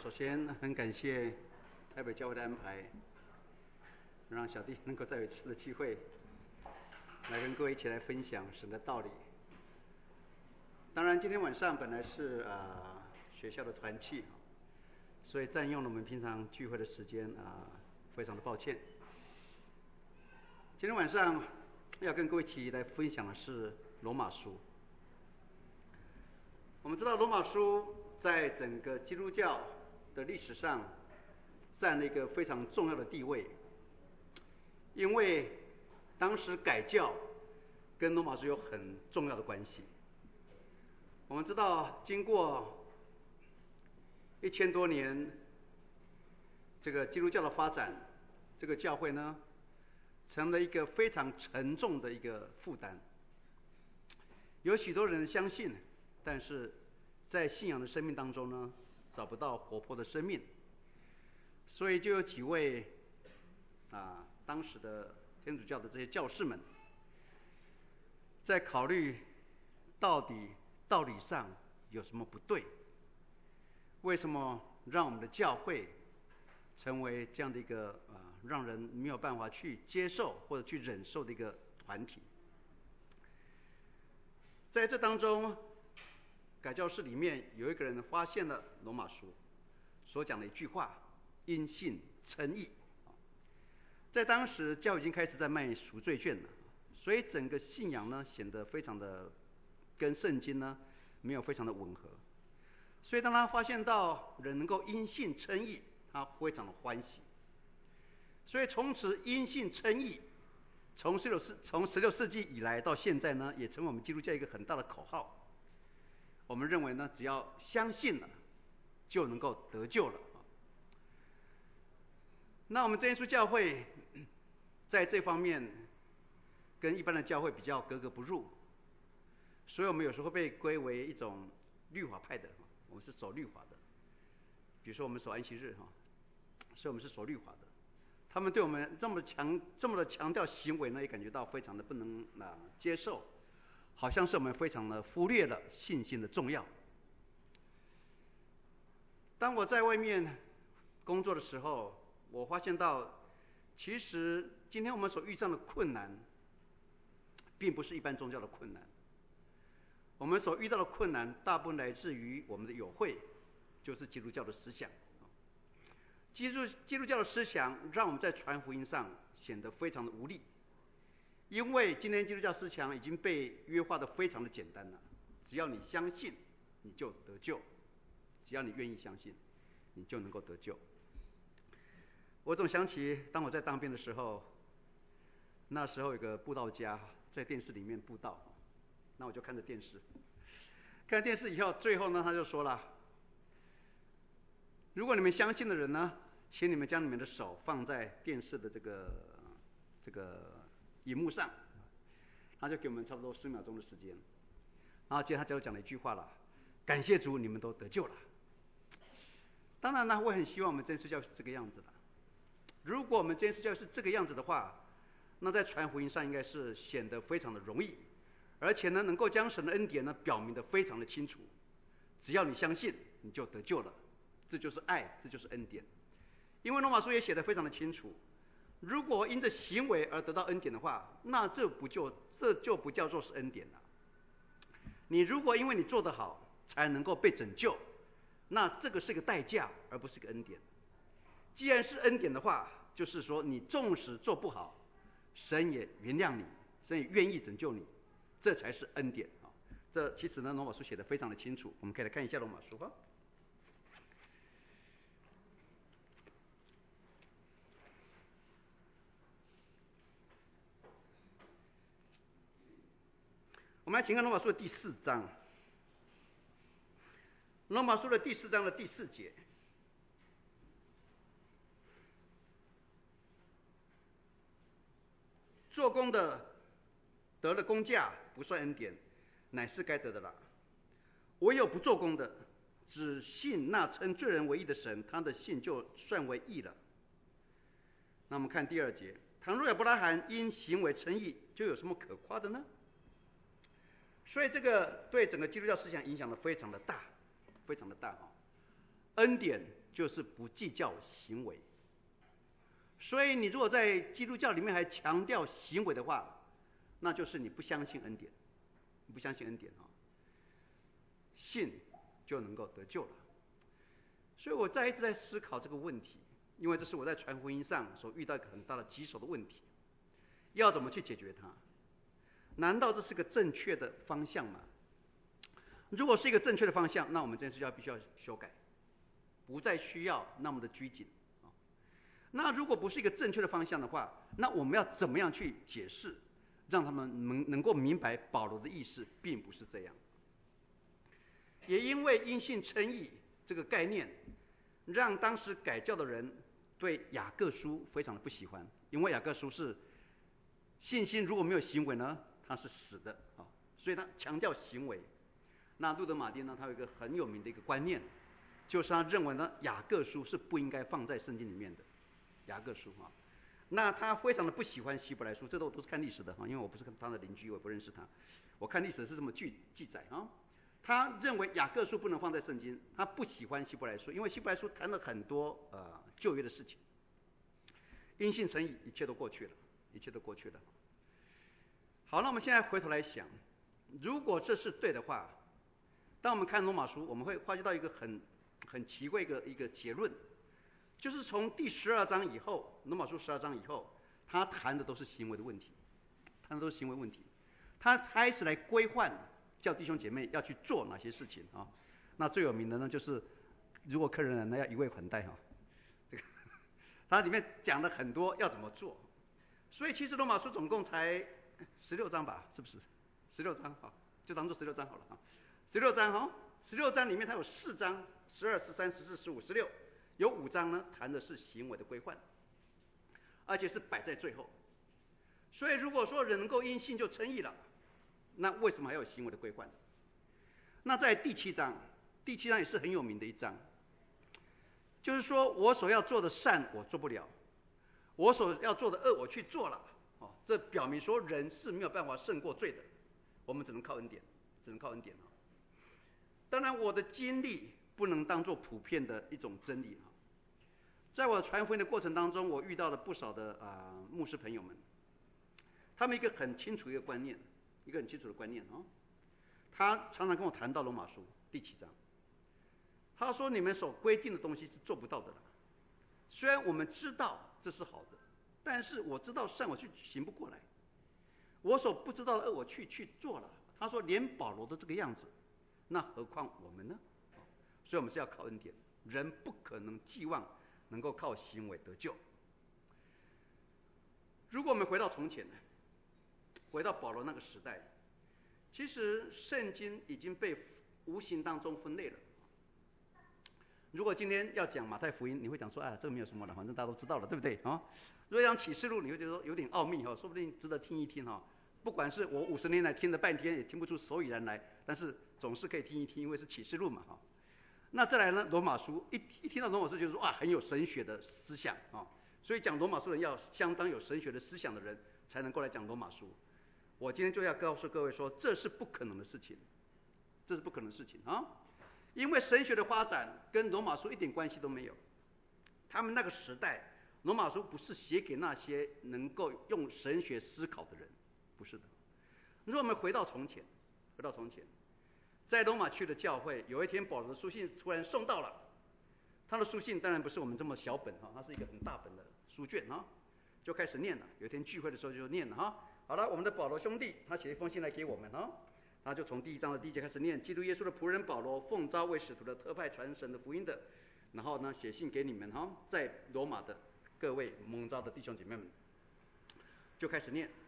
首先很感谢台北教会的安排，让小弟能够再有一次的机会来跟各位一起来分享神的道理。当然今天晚上本来是学校的团契，所以占用了我们平常聚会的时间非常的抱歉。今天晚上要跟各位一起来分享的是罗马书。我们知道罗马书在整个基督教的历史上占了一个非常重要的地位，因为当时改教跟罗马书有很重要的关系。我们知道经过1000多年这个基督教的发展，这个教会呢成了一个非常沉重的一个负担。有许多人相信，但是在信仰的生命当中呢找不到活泼的生命，所以就有几位当时的天主教的这些教士们在考虑到底道理上有什么不对，为什么让我们的教会成为这样的一个让人没有办法去接受或者去忍受的一个团体。在这当中，改教士里面有一个人发现了罗马书所讲的一句话：因信称义。在当时教会已经开始在卖赎罪券了，所以整个信仰呢显得非常的跟圣经呢没有非常的吻合。所以当他发现到人能够因信称义，他非常的欢喜。所以从此因信称义从16世纪以来到现在呢，也成为我们基督教一个很大的口号。我们认为呢，只要相信了就能够得救了。那我们真耶稣教会在这方面跟一般的教会比较格格不入，所以我们有时候会被归为一种律法派的，我们是守律法的。比如说我们守安息日所以我们是守律法的。他们对我们这么的强调行为呢，也感觉到非常的不能接受，好像是我们非常的忽略了信心的重要。当我在外面工作的时候，我发现到其实今天我们所遇上的困难并不是一般宗教的困难，我们所遇到的困难大部分来自于我们的友会，就是基督教的思想。基督教的思想让我们在传福音上显得非常的无力，因为今天基督教思想已经被约化的非常的简单了，只要你相信你就得救，只要你愿意相信你就能够得救。我总想起当我在当兵的时候，那时候有个布道家在电视里面布道，那我就看着电视，看电视以后，最后呢他就说了：如果你们相信的人呢，请你们将你们的手放在电视的这个荧幕上。他就给我们差不多10秒钟的时间，然后接着他就讲了一句话了：感谢主，你们都得救了。当然呢，我很希望我们真耶稣教是这个样子的。如果我们真耶稣教是这个样子的话，那在传福音上应该是显得非常的容易，而且呢能够将神的恩典呢表明得非常的清楚。只要你相信你就得救了，这就是爱，这就是恩典。因为罗马书也写得非常的清楚，如果因着行为而得到恩典的话，那这就不叫做是恩典了。你如果因为你做得好才能够被拯救，那这个是个代价而不是个恩典。既然是恩典的话，就是说你纵使做不好，神也原谅你，神也愿意拯救你，这才是恩典。这其实呢罗马书写得非常的清楚，我们可以来看一下罗马书吧。我们来请看罗马书的第4章，罗马书的第4章的第4节。做工的得了工价，不算恩典，乃是该得的了。唯有不做工的，只信那称罪人为义的神，他的信就算为义了。那我们看第2节：倘若亚伯拉罕因行为称义，就有什么可夸的呢？所以这个对整个基督教思想影响的非常的大，非常的大。恩典就是不计较行为。所以你如果在基督教里面还强调行为的话，那就是你不相信恩典，你不相信恩典啊，信就能够得救了。所以我一直在思考这个问题，因为这是我在传福音上所遇到一个很大的棘手的问题，要怎么去解决它？难道这是个正确的方向吗？如果是一个正确的方向，那我们这件事必须要修改，不再需要那么的拘谨。那如果不是一个正确的方向的话，那我们要怎么样去解释，让他们能够明白保罗的意思并不是这样。也因为因信称义这个概念，让当时改教的人对雅各书非常的不喜欢，因为雅各书是信心如果没有行为呢，它是死的啊，所以他强调行为。那路德马丁呢，他有一个很有名的一个观念，就是他认为呢，雅各书是不应该放在圣经里面的。雅各书啊，那他非常的不喜欢希伯来书，这都是看历史的哈，因为我不是他的邻居，我也不认识他，我看历史是这么记载啊。他认为雅各书不能放在圣经，他不喜欢希伯来书，因为希伯来书谈了很多旧约的事情。因信称义，一切都过去了，一切都过去了。好，那我们现在回头来想，如果这是对的话，当我们看罗马书，我们会发觉到一个很奇怪一个结论。就是从第12章以后，罗马书12章以后，他谈的都是行为的问题，谈的都是行为问题。他开始来规范，叫弟兄姐妹要去做哪些事情啊？那最有名的呢，就是如果客人来呢，要一味款待哈。这个，它里面讲了很多要怎么做。所以其实罗马书总共才16章吧，是不是？16章好，就当做16章好了啊。16章哈，16章里面它有4章，12、13、14、15、16。有5章呢，谈的是行为的规范，而且是摆在最后。所以如果说人能够因信就称义了，那为什么还有行为的规范？那在第7章，第7章也是很有名的一章，就是说我所要做的善我做不了，我所要做的恶我去做了，这表明说人是没有办法胜过罪的，我们只能靠恩典，只能靠恩典。当然我的经历不能当作普遍的一种真理。在我传福音的过程当中，我遇到了不少的牧师朋友们，他们一个很清楚一个观念，一个很清楚的观念啊。他常常跟我谈到罗马书第7章，他说你们所规定的东西是做不到的了。虽然我们知道这是好的，但是我知道善我去行不过来，我所不知道的恶我去做了。他说连保罗都这个样子，那何况我们呢？所以我们是要靠恩典，人不可能寄望能够靠行为得救。如果我们回到从前，回到保罗那个时代，其实圣经已经被无形当中分类了。如果今天要讲马太福音，你会讲说这个没有什么了，反正大家都知道了，对不对啊？如果讲启示录，你会觉得说有点奥秘哈，说不定值得听一听哈。不管是我50年来听了半天也听不出所以然来，但是总是可以听一听，因为是启示录嘛哈。那再来呢，罗马书一听到罗马书就是说很有神学的思想啊，所以讲罗马书人要相当有神学的思想的人才能够来讲罗马书。我今天就要告诉各位说，这是不可能的事情，这是不可能的事情啊，因为神学的发展跟罗马书一点关系都没有。他们那个时代，罗马书不是写给那些能够用神学思考的人，不是的。如果我们回到从前，在罗马区的教会，有一天保罗的书信突然送到了。他的书信当然不是我们这么小本哈，它是一个很大本的书卷啊，就开始念了。有一天聚会的时候就念了哈。好了，我们的保罗兄弟他写一封信来给我们啊，他就从第1章的第1节开始念：基督耶稣的仆人保罗，奉召为使徒的，特派传神的福音的，然后呢写信给你们哈，在罗马的各位蒙召的弟兄姐妹们，就开始念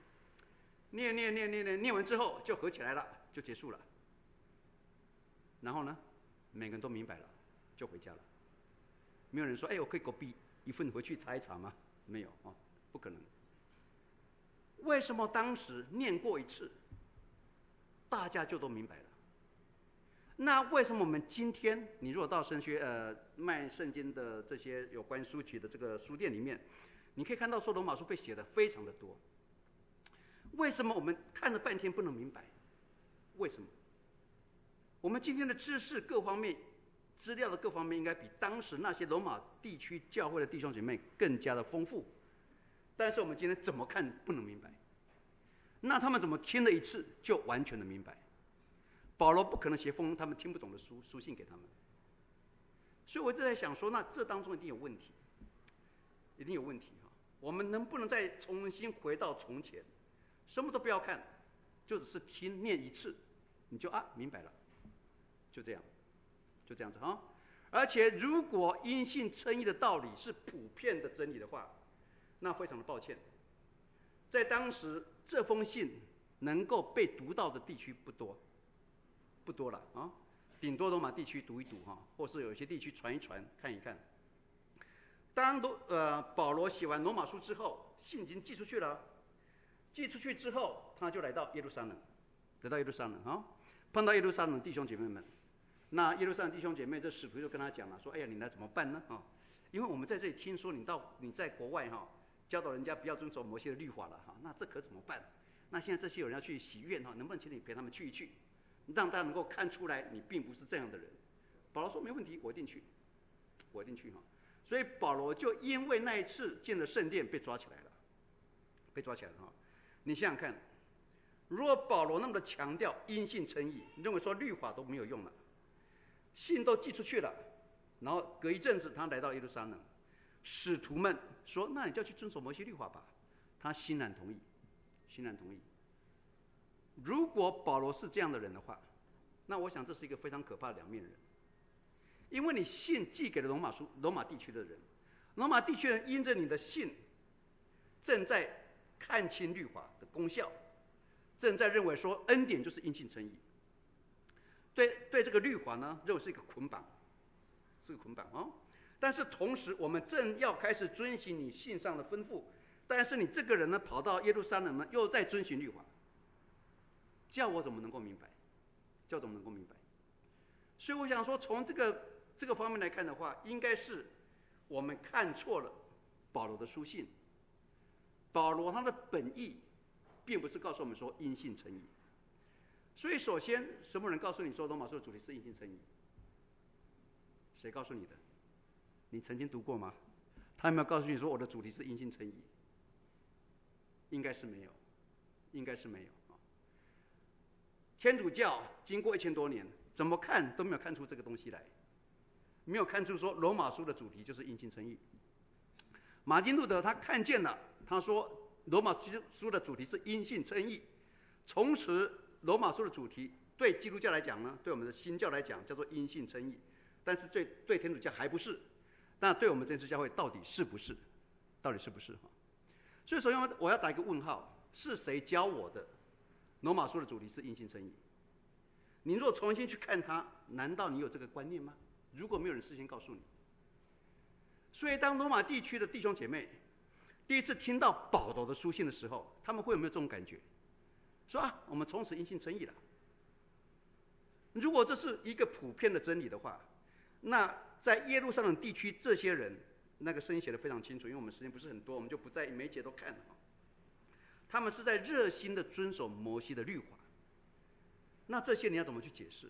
完之后就合起来了，就结束了。然后呢，每个人都明白了，就回家了。没有人说，我可以copy一份回去查一查吗？没有啊，不可能。为什么当时念过一次，大家就都明白了？那为什么我们今天，你如果到卖圣经的这些有关书籍的这个书店里面，你可以看到说罗马书被写的非常的多。为什么我们看了半天不能明白？为什么？我们今天的知识各方面资料的各方面应该比当时那些罗马地区教会的弟兄姐妹更加的丰富。但是我们今天怎么看不能明白，那他们怎么听了一次就完全的明白？保罗不可能写封他们听不懂的书信给他们，所以我一直在想说，那这当中一定有问题，一定有问题哈。我们能不能再重新回到从前，什么都不要看，就只是听念一次，你就明白了，就这样，就这样子哈。而且如果因信称义的道理是普遍的真理的话，那非常的抱歉，在当时这封信能够被读到的地区不多了啊，顶多罗马地区读一读哈，或是有些地区传一传看一看。当保罗写完罗马书之后，信已经寄出去了，寄出去之后，他就来到耶路撒冷，碰到耶路撒冷弟兄姐妹们。那耶路撒冷弟兄姐妹，这使徒就跟他讲了，说：“哎呀，你来怎么办呢？因为我们在这里听说你在国外教导人家不要遵守摩西的律法了那这可怎么办？那现在这些有人要去洗院能不能请你陪他们去一去，让大家能够看出来你并不是这样的人？”保罗说：“没问题，我一定去所以保罗就因为那一次进了圣殿被抓起来了，你想想看，如果保罗那么的强调因信称义，认为说律法都没有用了，信都寄出去了，然后隔一阵子他来到耶路撒冷，使徒们说：“那你就要去遵守摩西律法吧。”他欣然同意。如果保罗是这样的人的话，那我想这是一个非常可怕的两面人。因为你信寄给了罗马地区的人，罗马地区人因着你的信，正在看清律法的功效，正在认为说恩典就是因信称义，对这个律法呢，认为是一个捆绑，但是同时我们正要开始遵循你信上的吩咐，但是你这个人呢，跑到耶路撒冷呢，又在遵循律法，叫我怎么能够明白？所以我想说，从这个方面来看的话，应该是我们看错了保罗的书信。保罗他的本意并不是告诉我们说因信称义。所以首先，什么人告诉你说罗马书的主题是因信称义？谁告诉你的？你曾经读过吗？他有没有告诉你说我的主题是因信称义？应该是没有。天主教经过1000多年，怎么看都没有看出这个东西来，没有看出说罗马书的主题就是因信称义。马丁路德他看见了，他说罗马书的主题是因信称义，从此罗马书的主题对基督教来讲呢，对我们的新教来讲叫做因信称义，但是对天主教还不是，那对我们真耶稣教会到底是不是？所以首先我要打一个问号，是谁教我的罗马书的主题是因信称义？你若重新去看它，难道你有这个观念吗？如果没有人事先告诉你。所以当罗马地区的弟兄姐妹第一次听到保罗的书信的时候，他们会有没有这种感觉？说我们从此因信称义了。如果这是一个普遍的真理的话，那在耶路撒冷地区这些人，那个圣经写得非常清楚，因为我们时间不是很多，我们就不在每一节都看了。他们是在热心的遵守摩西的律法。那这些你要怎么去解释？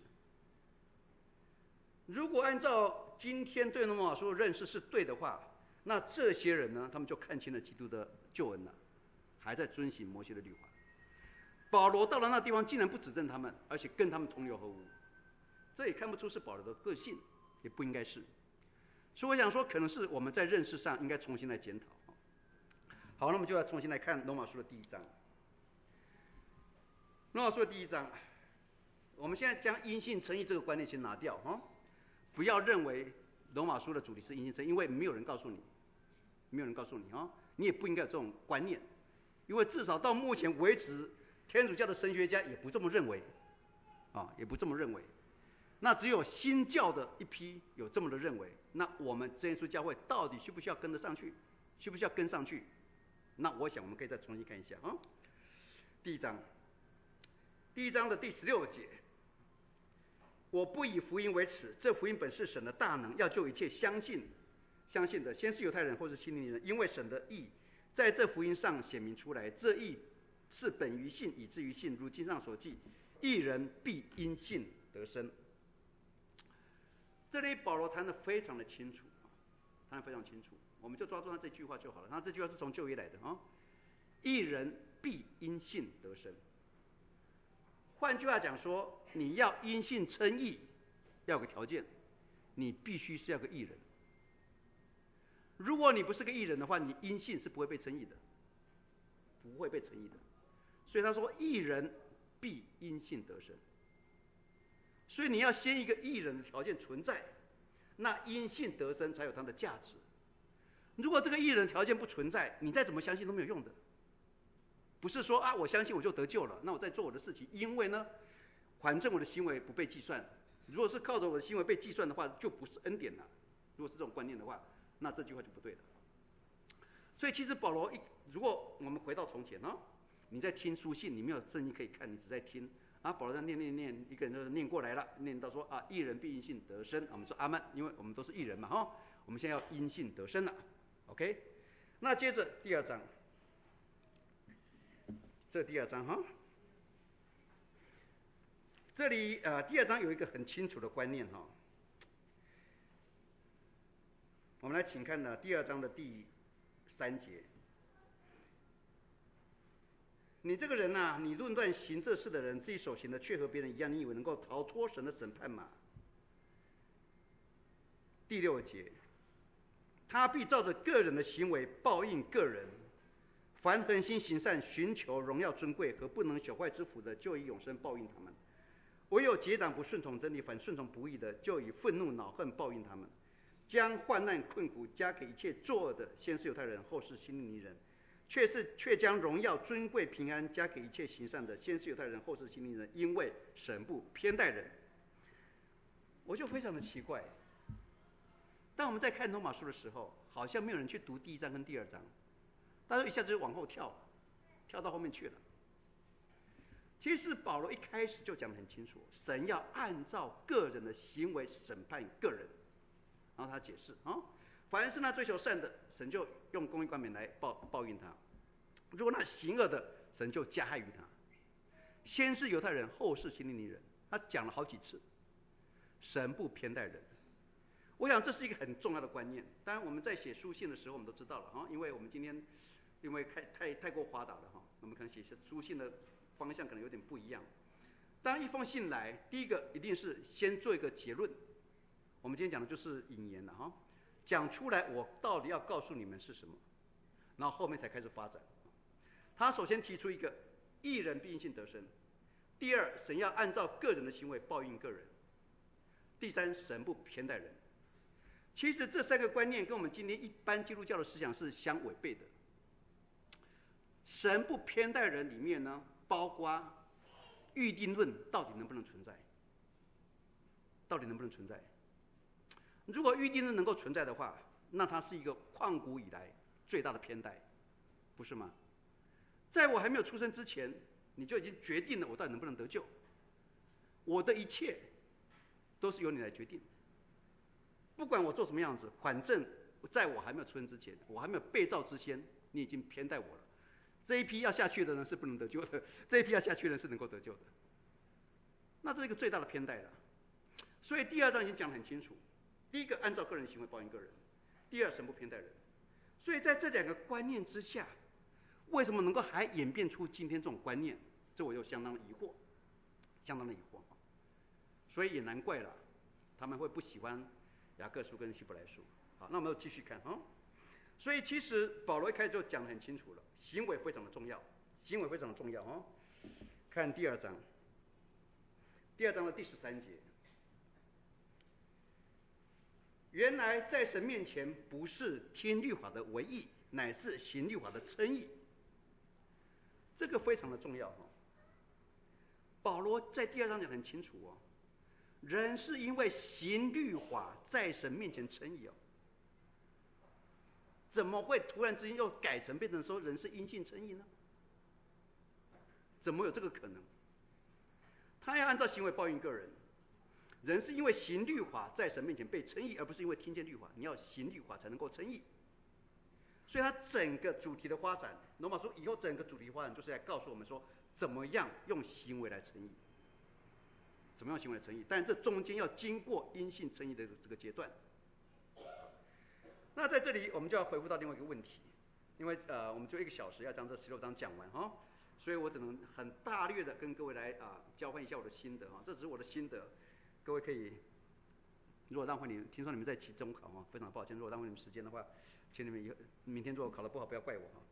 如果按照今天对罗马书的认识是对的话，那这些人呢，他们就看清了基督的救恩了，还在遵循摩西的律法。保罗到了那地方，竟然不指正他们，而且跟他们同流合污，这也看不出是保罗的个性，也不应该是。所以我想说，可能是我们在认识上应该重新来检讨。好，那我们就要重新来看罗马书的第1章。罗马书的第1章，我们现在将因信称义这个观念先拿掉不要认为罗马书的主题是因信称义，因为没有人告诉你你也不应该有这种观念，因为至少到目前为止，天主教的神学家也不这么认为那只有新教的一批有这么的认为，那我们真耶稣教会到底需不需要跟上去？那我想我们可以再重新看一下第一章的第16节，我不以福音为耻，这福音本是神的大能，要救一切相信的，先是犹太人，后是希利尼人，因为神的义在这福音上显明出来，这义是本于信，以至于信，如经上所记，义人必因信得生。 这里保罗谈得非常的清楚，谈得非常清楚，我们就抓住他这句话就好了。他这句话是从旧约来的啊，义人必因信得生。换句话讲说，你要因信称义，要有个条件，你必须是要个义人。如果你不是个义人的话，你因信是不会被称义的，不会被称义的。所以他说，义人必因信得生。所以你要先一个义人的条件存在，那因信得生才有它的价值。如果这个义人条件不存在，你再怎么相信都没有用的。不是说啊，我相信我就得救了，那我在做我的事情，因为呢，反正我的行为不被计算。如果是靠着我的行为被计算的话，就不是恩典了。如果是这种观念的话，那这句话就不对了。所以其实保罗如果我们回到从前呢，你在听书信，你没有圣经可以看，你只在听啊，保罗在念，一个人就念过来了，念到说啊，义人必因信得生，我们说阿们，因为我们都是义人嘛哈，我们现在要因信得生了 ，OK？ 那接着第二章。这第二章哈，这里第二章有一个很清楚的观念哈，我们来请看呢第二章的第3节。你这个人呐，你论断行这事的人，自己所行的却和别人一样，你以为能够逃脱神的审判吗？第6节，他必照着个人的行为报应个人。凡恒心行善、寻求荣耀尊贵和不能朽坏之福的，就以永生报应他们；唯有结党不顺从真理，反顺从不义的，就以愤怒恼恨报应他们。将患难困苦加给一切作恶的，先是犹太人，后是希利尼人；却将荣耀尊贵平安加给一切行善的，先是犹太人，后是希利尼人。因为神不偏待人。我就非常的奇怪，当我们在看罗马书的时候，好像没有人去读第1章跟第2章。大家一下子就往后跳到后面去了。其实保罗一开始就讲得很清楚，神要按照个人的行为审判个人。然后他解释啊，凡是那追求善的，神就用公义冠冕来报应他；如果那行恶的，神就加害于他。先是犹太人，后是希利尼人。他讲了好几次，神不偏待人。我想这是一个很重要的观念。当然我们在写书信的时候，我们都知道了啊，因为我们今天因为太过发达了哈，我们可能写书信的方向可能有点不一样。当一封信来，第一个一定是先做一个结论，我们今天讲的就是引言了哈，讲出来我到底要告诉你们是什么，然后后面才开始发展。他首先提出一个义人必因信得生，第二，神要按照个人的行为报应个人，第三，神不偏待人。其实这3个观念跟我们今天一般基督教的思想是相违背的。神不偏待人里面呢，包括预定论到底能不能存在？到底能不能存在？如果预定论能够存在的话，那它是一个旷古以来最大的偏待，不是吗？在我还没有出生之前，你就已经决定了我到底能不能得救。我的一切都是由你来决定。不管我做什么样子，反正在我还没有出生之前，我还没有被造之前，你已经偏待我了。这一批要下去的人是不能得救的，这一批要下去的人是能够得救的。那这是一个最大的偏待了。所以第2章已经讲得很清楚，第一个按照个人行为报应个人，第二神不偏待人。所以在这2个观念之下，为什么能够还演变出今天这种观念？这我又相当的疑惑，相当的疑惑。所以也难怪了，他们会不喜欢雅各书跟希伯来书。好，那我们继续看啊。所以其实保罗一开始就讲得很清楚了，行为非常的重要，行为非常的重要啊。看第2章，第2章的第13节，原来在神面前不是听律法的为义，乃是行律法的称义。这个非常的重要哦。保罗在第2章讲得很清楚哦，人是因为行律法在神面前称义哦。怎么会突然之间又改成变成说人是因信称义呢？怎么有这个可能？他要按照行为报应个人。人是因为行律法在神面前被称义，而不是因为听见律法。你要行律法才能够称义。所以他整个主题的发展，罗马书以后整个主题发展就是来告诉我们说，怎么样用行为来称义。 怎么样行为的称义，但这中间要经过因信称义的这个阶段。那在这里我们就要回复到另外一个问题，因为我们就1个小时要将这16章讲完哈，所以我只能很大略的跟各位来交换一下我的心得哈，这只是我的心得，各位可以，如果浪费你，听说你们在期中考哈，非常抱歉，如果浪费你们时间的话，请你们明天如果考得不好不要怪我哈。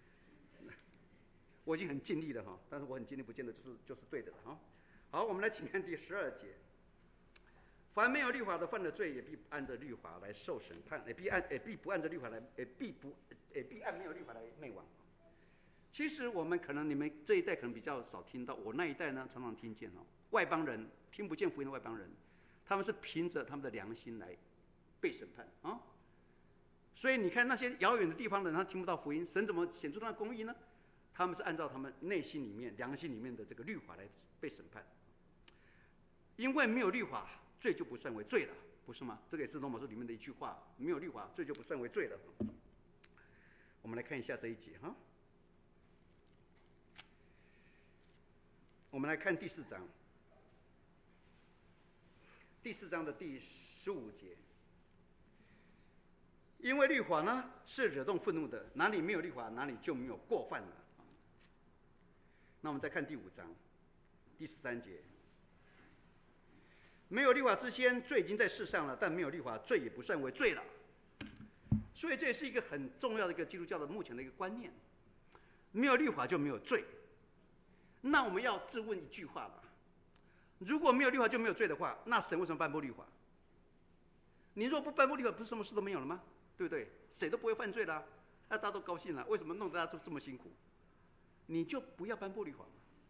我已经很尽力了哈，但是我很尽力不见得就是对的哈。好，我们来请看第12节。凡没有律法的犯了罪，也必按着律法来受审判，也必不按着律法来，也必按没有律法来灭亡。其实我们可能你们这一代可能比较少听到，我那一代呢常常听见哦，外邦人听不见福音的外邦人，他们是凭着他们的良心来被审判啊。所以你看那些遥远的地方的人，他听不到福音，神怎么显出他的公义呢？他们是按照他们内心里面、良心里面的这个律法来被审判，因为没有律法，罪就不算为罪了，不是吗？这个也是罗马书里面的一句话，没有律法，罪就不算为罪了。我们来看一下这一节哈，我们来看第4章，第4章的第15节。因为律法呢是惹动愤怒的，哪里没有律法，哪里就没有过犯了。那我们再看第5章第13节。没有律法之前，罪已经在世上了，但没有律法，罪也不算为罪了。所以这也是一个很重要的一个基督教的目前的一个观念，没有律法就没有罪。那我们要自问一句话了，如果没有律法就没有罪的话，那神为什么颁布律法？你若不颁布律法，不是什么事都没有了吗？对不对？谁都不会犯罪啦，那大家都高兴了，为什么弄得大家都这么辛苦？你就不要颁布律法嘛。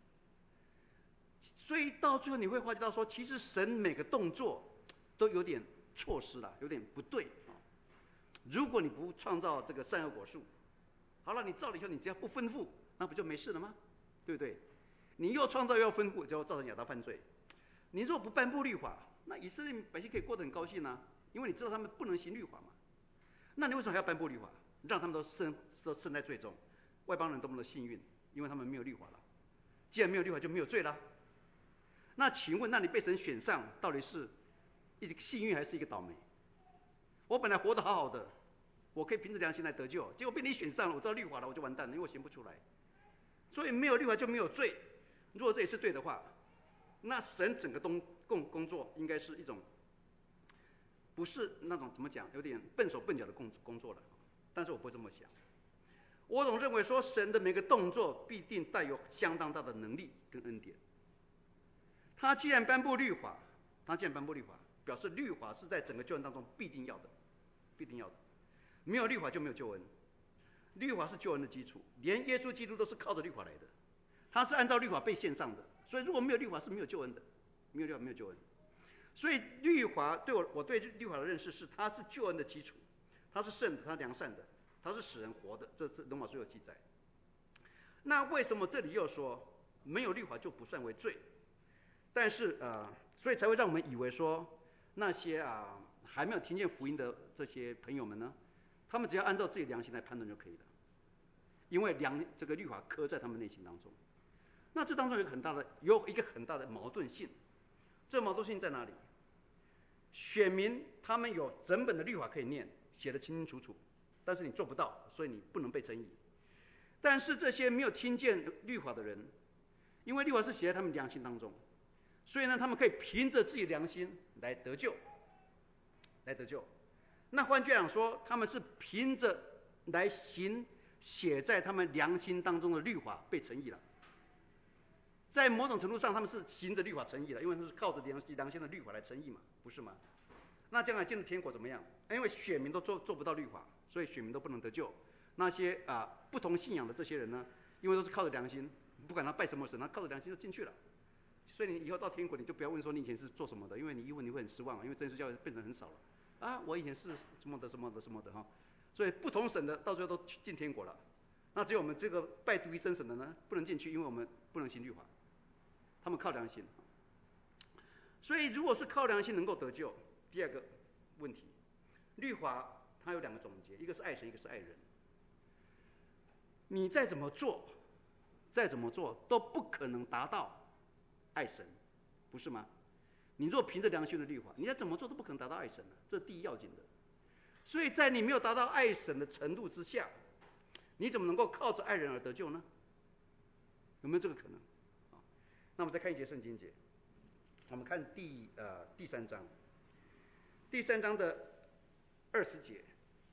所以到最后你会发觉到说，其实神每个动作都有点错失了，有点不对啊。如果你不创造这个善恶果树，好了，你造了以后，你只要不吩咐，那不就没事了吗？对不对？你又创造又要吩咐，就要造成亚当犯罪。你若不颁布律法，那以色列百姓可以过得很高兴啊，因为你知道他们不能行律法嘛。那你为什么还要颁布律法，让他们都身在罪中？外邦人多么的幸运，因为他们没有律法了。既然没有律法，就没有罪了。那请问，那你被神选上，到底是一个幸运还是一个倒霉？我本来活得好好的，我可以凭着良心来得救，结果被你选上了，我知道律法了，我就完蛋了，因为我行不出来。所以没有律法就没有罪。如果这也是对的话，那神整个工作应该是一种，不是那种怎么讲，有点笨手笨脚的工作了。但是我不会这么想，我总认为说神的每个动作必定带有相当大的能力跟恩典。他既然颁布律法，表示律法是在整个救恩当中必定要的，必定要的。没有律法就没有救恩，律法是救恩的基础，连耶稣基督都是靠着律法来的，他是按照律法被献上的，所以如果没有律法是没有救恩的，没有律法没有救恩。所以律法对我对律法的认识是，它是救恩的基础，它是圣的，它是良善的，它是使人活的，这罗马书有记载。那为什么这里又说没有律法就不算为罪？但是所以才会让我们以为说那些还没有听见福音的这些朋友们呢，他们只要按照自己良心来判断就可以了，因为这个律法刻在他们内心当中。那这当中有一个很大的矛盾性，这矛盾性在哪里？选民他们有整本的律法可以念，写得清清楚楚，但是你做不到，所以你不能被称义。但是这些没有听见律法的人，因为律法是写在他们良心当中，所以呢，他们可以凭着自己良心来得救，那换句话讲说，他们是凭着来行写在他们良心当中的律法被称义了。在某种程度上，他们是行着律法称义了，因为他是靠着良心的律法来称义嘛，不是吗？那将来进入天国怎么样？因为选民都做不到律法，所以选民都不能得救。那些不同信仰的这些人呢，因为都是靠着良心，不管他拜什么神，他靠着良心就进去了。所以你以后到天国，你就不要问说你以前是做什么的，因为你一问你会很失望，因为真耶稣教会变成很少了。我以前是什么的哈。所以不同神的到最后都进天国了。那只有我们这个拜独一真神的呢，不能进去，因为我们不能行律法。他们靠良心。所以如果是靠良心能够得救，第二个问题，律法它有2个总结，一个是爱神，一个是爱人。你再怎么做都不可能达到爱神，不是吗？ 你若凭着良心的律法，你要怎么做都不可能达到爱神的，这是第一要紧的。所以在你没有达到爱神的程度之下，你怎么能够靠着爱人而得救呢？有没有这个可能？那我们再看一节圣经节，我们看第三章，第三章的20节。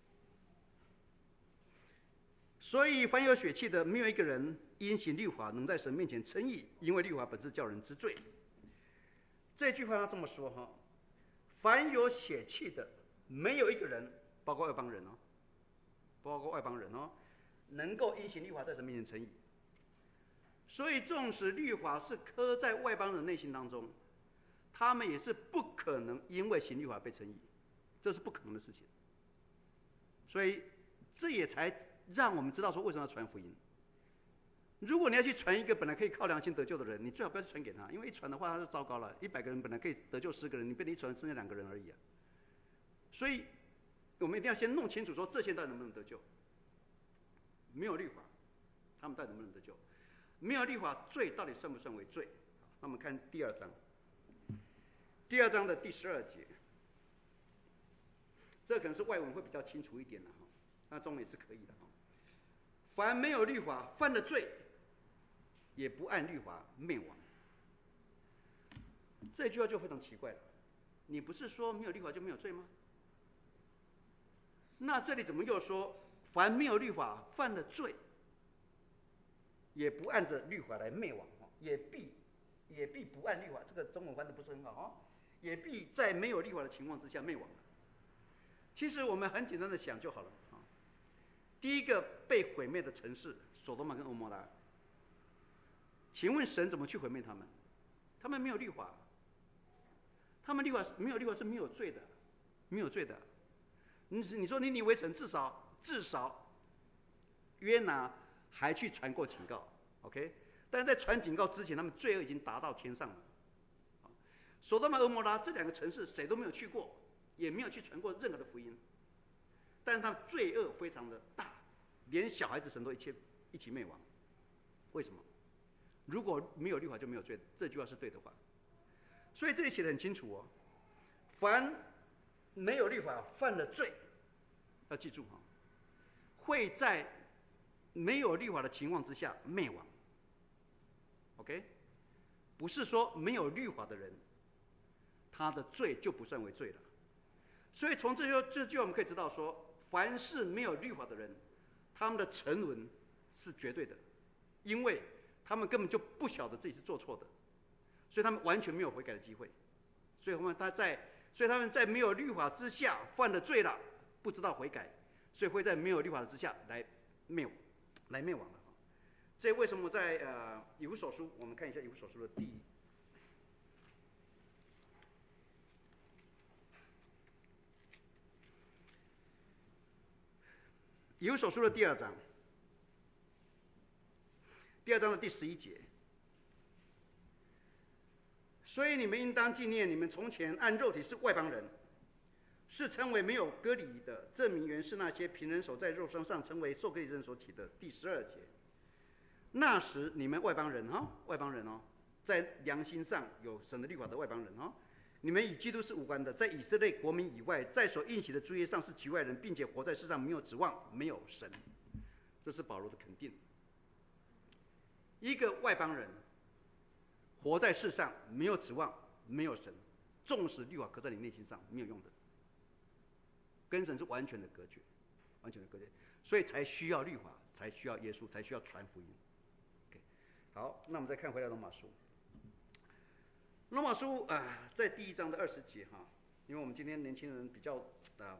所以凡有血气的，没有一个人因行律法能在神面前称义，因为律法本是叫人知罪。这句话要这么说哈，凡有血气的，没有一个人，包括外邦人哦，能够因行律法在神面前称义。所以纵使律法是刻在外邦人内心当中，他们也是不可能因为行律法被称义，这是不可能的事情。所以这也才让我们知道说为什么要传福音。如果你要去传一个本来可以靠良心得救的人，你最好不要去传给他，因为一传的话他就糟糕了。100个人本来可以得救10个人，你被你一传剩下2个人而已啊。所以我们一定要先弄清楚说这些到底能不能得救。没有律法，他们到底能不能得救？没有律法，罪到底算不算为罪？那我们看第2章，第2章的第12节，这可能是外文会比较清楚一点的哈，那中文也是可以的哈。凡没有律法犯了罪，也不按律法灭亡。这句话就非常奇怪了，你不是说没有律法就没有罪吗？那这里怎么又说凡没有律法犯了罪，也不按着律法来灭亡，也必不按律法，这个中文翻的不是很好啊，也必在没有律法的情况之下灭亡。其实我们很简单的想就好了啊。第一个被毁灭的城市所多玛跟蛾摩拉，请问神怎么去毁灭他们？他们没有律法，他们没有律法是没有罪的，没有罪的。你说尼尼微城至少约拿还去传过警告 ，OK？ 但是在传警告之前，他们罪恶已经达到天上了。所多玛、蛾摩拉这2个城市谁都没有去过，也没有去传过任何的福音，但是他们罪恶非常的大，连小孩子神都一起灭亡。为什么？如果没有律法就没有罪，这句话是对的话。所以这里写得很清楚哦，凡没有律法犯了罪，要记住哈，会在没有律法的情况之下灭亡。OK， 不是说没有律法的人，他的罪就不算为罪了。所以从这句话我们可以知道说，凡是没有律法的人，他们的沉沦是绝对的，因为他们根本就不晓得自己是做错的，所以他们完全没有悔改的机会。所以他们在没有律法之下犯了罪了，不知道悔改，所以会在没有律法之下来灭亡了。这为什么在以弗所书，我们看一下以弗所书的以弗所书的第2章，第2章的第11节。所以你们应当纪念你们从前按肉体是外邦人，是称为没有割礼的，证明原是那些凭人手在肉身上成为受割礼人所起的。第12节。那时你们外邦人哦，在良心上有神的律法的外邦人哦，你们与基督是无关的，在以色列国民以外，在所应许的诸业上是局外人，并且活在世上没有指望，没有神。这是保罗的肯定。一个外邦人活在世上没有指望，没有神，纵使律法刻在你内心上没有用的，跟神是完全的隔绝，所以才需要律法，才需要耶稣，才需要传福音。好，那我们再看回来罗马书。罗马书在第1章的20节哈，因为我们今天年轻人比较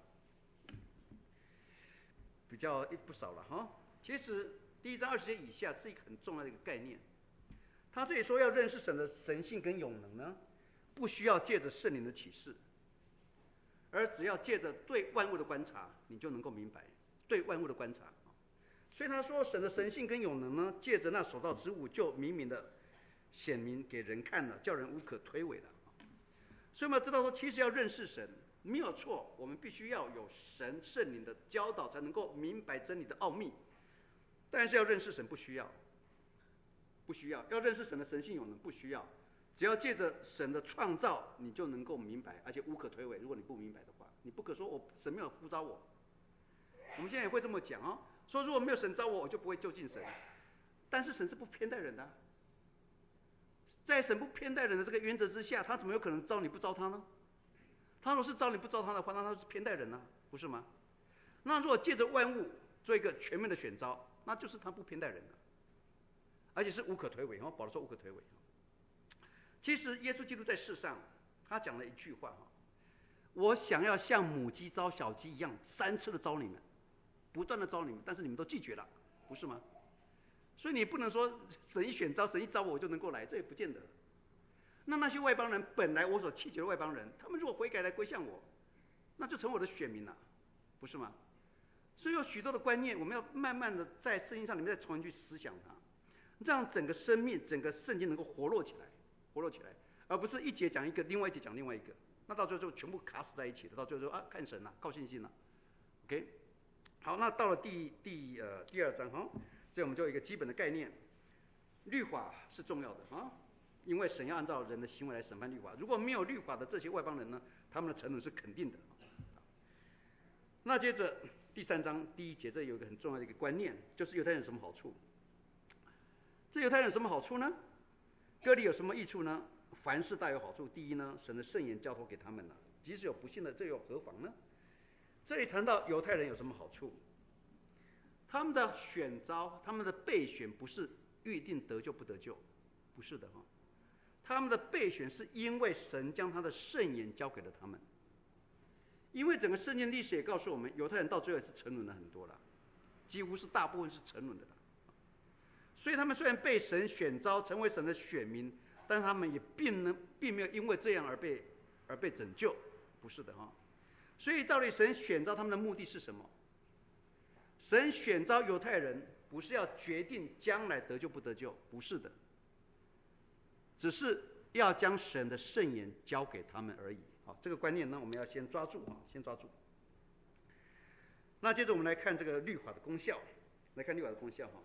不少了哈。其实第1章20节以下是一个很重要的一个概念。他这里说要认识神的神性跟永能呢，不需要借着圣灵的启示，而只要借着对万物的观察，你就能够明白。对万物的观察。所以他说神的神性跟永能呢，借着那所造之物就明明的显明给人看了，叫人无可推诿了。所以我们要知道说，其实要认识神没有错，我们必须要有神圣灵的教导，才能够明白真理的奥秘。但是要认识神不需要，要认识神的神性永能不需要， 只要借着神的创造，你就能够明白，而且无可推诿。如果你不明白的话，你不可说神没有呼召我。我们现在也会这么讲啊，说如果没有神召我，我就不会就近神。但是神是不偏待人的啊，在神不偏待人的这个原则之下，他怎么有可能招你不招他呢？他若是招你不招他的话，那他是偏待人啊，不是吗？那如果借着万物做一个全面的选召，那就是他不偏待人的，而且是无可推诿。保罗说无可推诿。其实耶稣基督在世上，他讲了一句话，我想要像母鸡招小鸡一样，3次的招你们，不断的招你们，但是你们都拒绝了，不是吗？所以你不能说神一选召，神一招我就能够来，这也不见得。那些外邦人，本来我所弃绝的外邦人，他们如果悔改来归向我，那就成我的选民了，不是吗？所以有许多的观念，我们要慢慢的在圣经上里面再重新去思想它，让整个生命、整个圣经能够活络起来，而不是一节讲一个，另外一节讲另外一个，那到最后就全部卡死在一起了。到最后说看神了，靠信心了。OK， 好，那到了第2章哈，这我们就有一个基本的概念，律法是重要的啊，因为神要按照人的行为来审判律法。如果没有律法的这些外邦人呢，他们的沉沦是肯定的。那接着第3章第1节，这有一个很重要的一个观念，就是犹太人有什么好处？这犹太人有什么好处呢？割礼有什么益处呢？凡事大有好处。第一呢，神的圣言交托给他们了，即使有不信的，这又何妨呢？这里谈到犹太人有什么好处？他们的选召，他们的备选，不是预定得救不得救，不是的哈。他们的备选是因为神将他的圣言交给了他们。因为整个圣经历史也告诉我们，犹太人到最后是沉沦了很多了，几乎是大部分是沉沦的了。所以他们虽然被神选召成为神的选民，但他们也并没有因为这样而被拯救，不是的哈。所以到底神选召他们的目的是什么？神选召犹太人不是要决定将来得救不得救，不是的，只是要将神的圣言交给他们而已。好，这个观念呢，我们要先抓住啊，先抓住。那接着我们来看这个律法的功效，哈。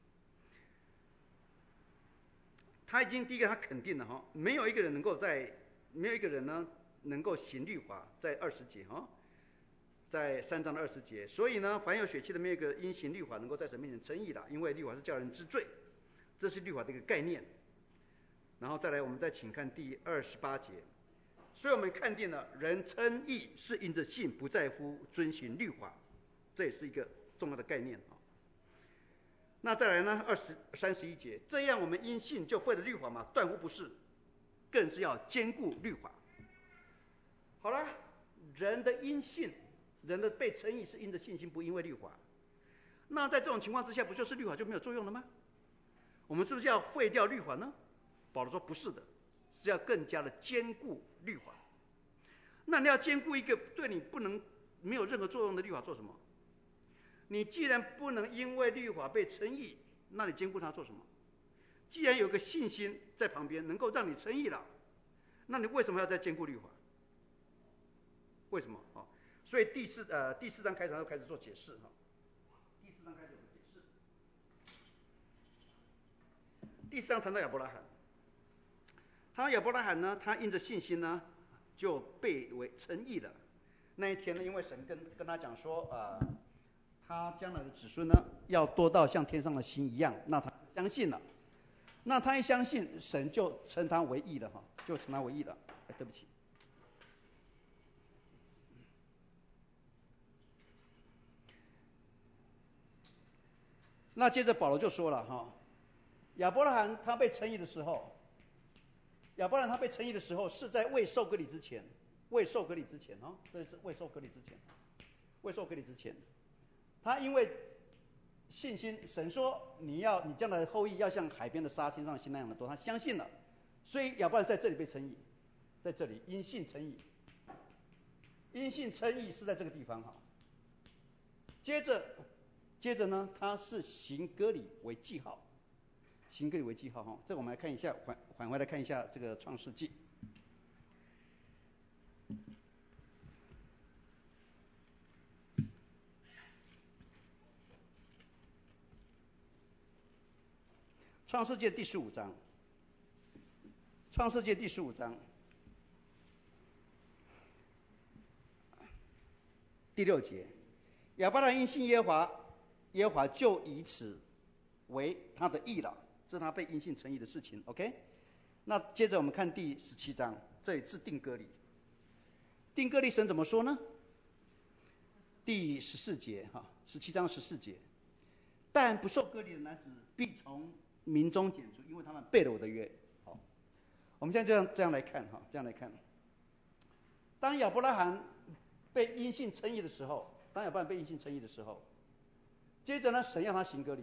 他已经第一个他肯定了哈，没有一个人呢能够行律法，在20节哈，在3章的20节。所以呢，凡有血气的没有一个因行律法能够在神面前称义的，因为律法是叫人知罪，这是律法的一个概念。然后再来，我们再请看第28节。所以我们看见了人称义是因着信，不在乎遵行律法，这也是一个重要的概念啊。那再来呢，31节，这样我们因信就废了律法吗？断乎不是，更是要坚固律法。好了，人的因信，人的被称义是因着信心，不因为律法。那在这种情况之下，不就是律法就没有作用了吗？我们是不是要废掉律法呢？保罗说不是的，是要更加的坚固律法。那你要坚固一个对你没有任何作用的律法做什么？你既然不能因为律法被称义，那你坚固它做什么？既然有个信心在旁边能够让你称义了，那你为什么要再坚固律法？为什么？所以第四章开始做解释哈。第4章开始有个解释。第4章谈到亚伯拉罕，亚伯拉罕呢，他因着信心呢，就被为称义了。那一天呢，因为神跟他讲说他将来的子孙呢，要多到像天上的星一样，那他相信了。那他一相信，神就称他为义了哈，就称他为义了。对不起。那接着保罗就说了哈，亚伯拉罕他被称义的时候，是在未受割礼之前，这是未受割礼之前，他因为信心，神说你将来的后裔要像海边的沙，天上的星那样的多，他相信了，所以亚伯拉罕在这里被称义，在这里因信称义，是在这个地方哈。接着呢，他是行割礼为记号，哈。这个我们来看一下，返回来看一下这个创世纪。创世纪第15章， 创世纪第15章第6节，亚伯拉罕因信耶和华就以此为他的义了，这是他被因信称义的事情。OK， 那接着我们看第17章，这里是定割礼。定割礼神怎么说呢？第14节，17章14节，但不受割礼的男子必从民中剪除，因为他们背了我的约。好，我们现在这样来看这样来看，当亚伯拉罕被因信称义的时候，接着呢，神要他行割礼。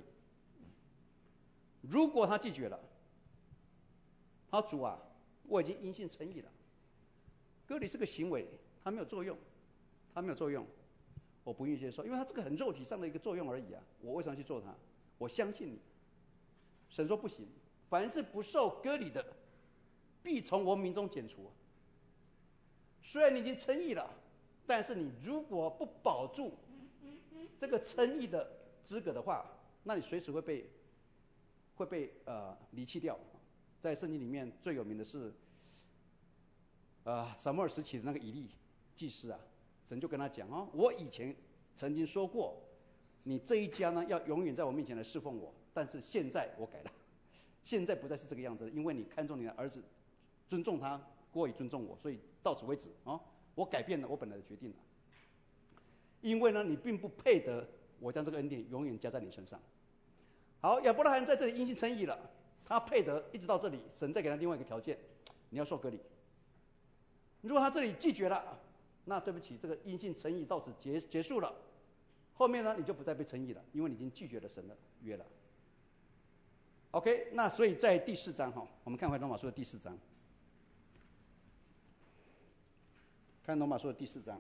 如果他拒绝了，他说主啊，我已经因信称义了，割礼是个行为，它没有作用，我不愿意接受，因为它这个很肉体上的一个作用而已啊，我为什么要去做它？我相信你。神说不行，凡是不受割礼的，必从我民中剪除。虽然你已经称义了，但是你如果不保住这个称义的资格的话，那你随时会被离弃掉。在圣经里面最有名的是撒母耳时期的那个以利祭司啊，神就跟他讲我以前曾经说过，你这一家呢要永远在我面前来侍奉我，但是现在我改了，现在不再是这个样子，因为你看重你的儿子，尊重他过于尊重我，所以到此为止我改变了我本来的决定了，因为呢你并不配得我将这个恩典永远加在你身上。好，亚伯拉罕在这里因信称义了，他配得一直到这里，神再给他另外一个条件，你要受割礼。如果他这里拒绝了，那对不起，这个因信称义到此结束了，后面呢你就不再被称义了，因为你已经拒绝了神的约了。OK， 那所以在第4章我们看回罗马书的第4章，看罗马书的第4章。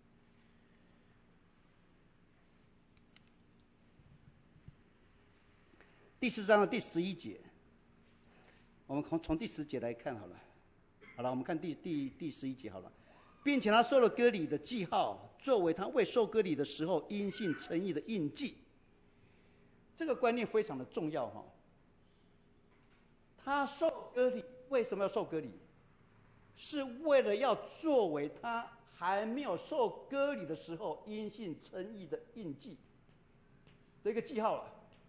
第4章的第11节，我们从第10节来看好了。好了，我们看第11节好了，并且他受了割礼的记号，作为他未受割礼的时候因信称义的印记。这个观念非常的重要他受割礼，为什么要受割礼？是为了要作为他还没有受割礼的时候因信称义的印记的一个记号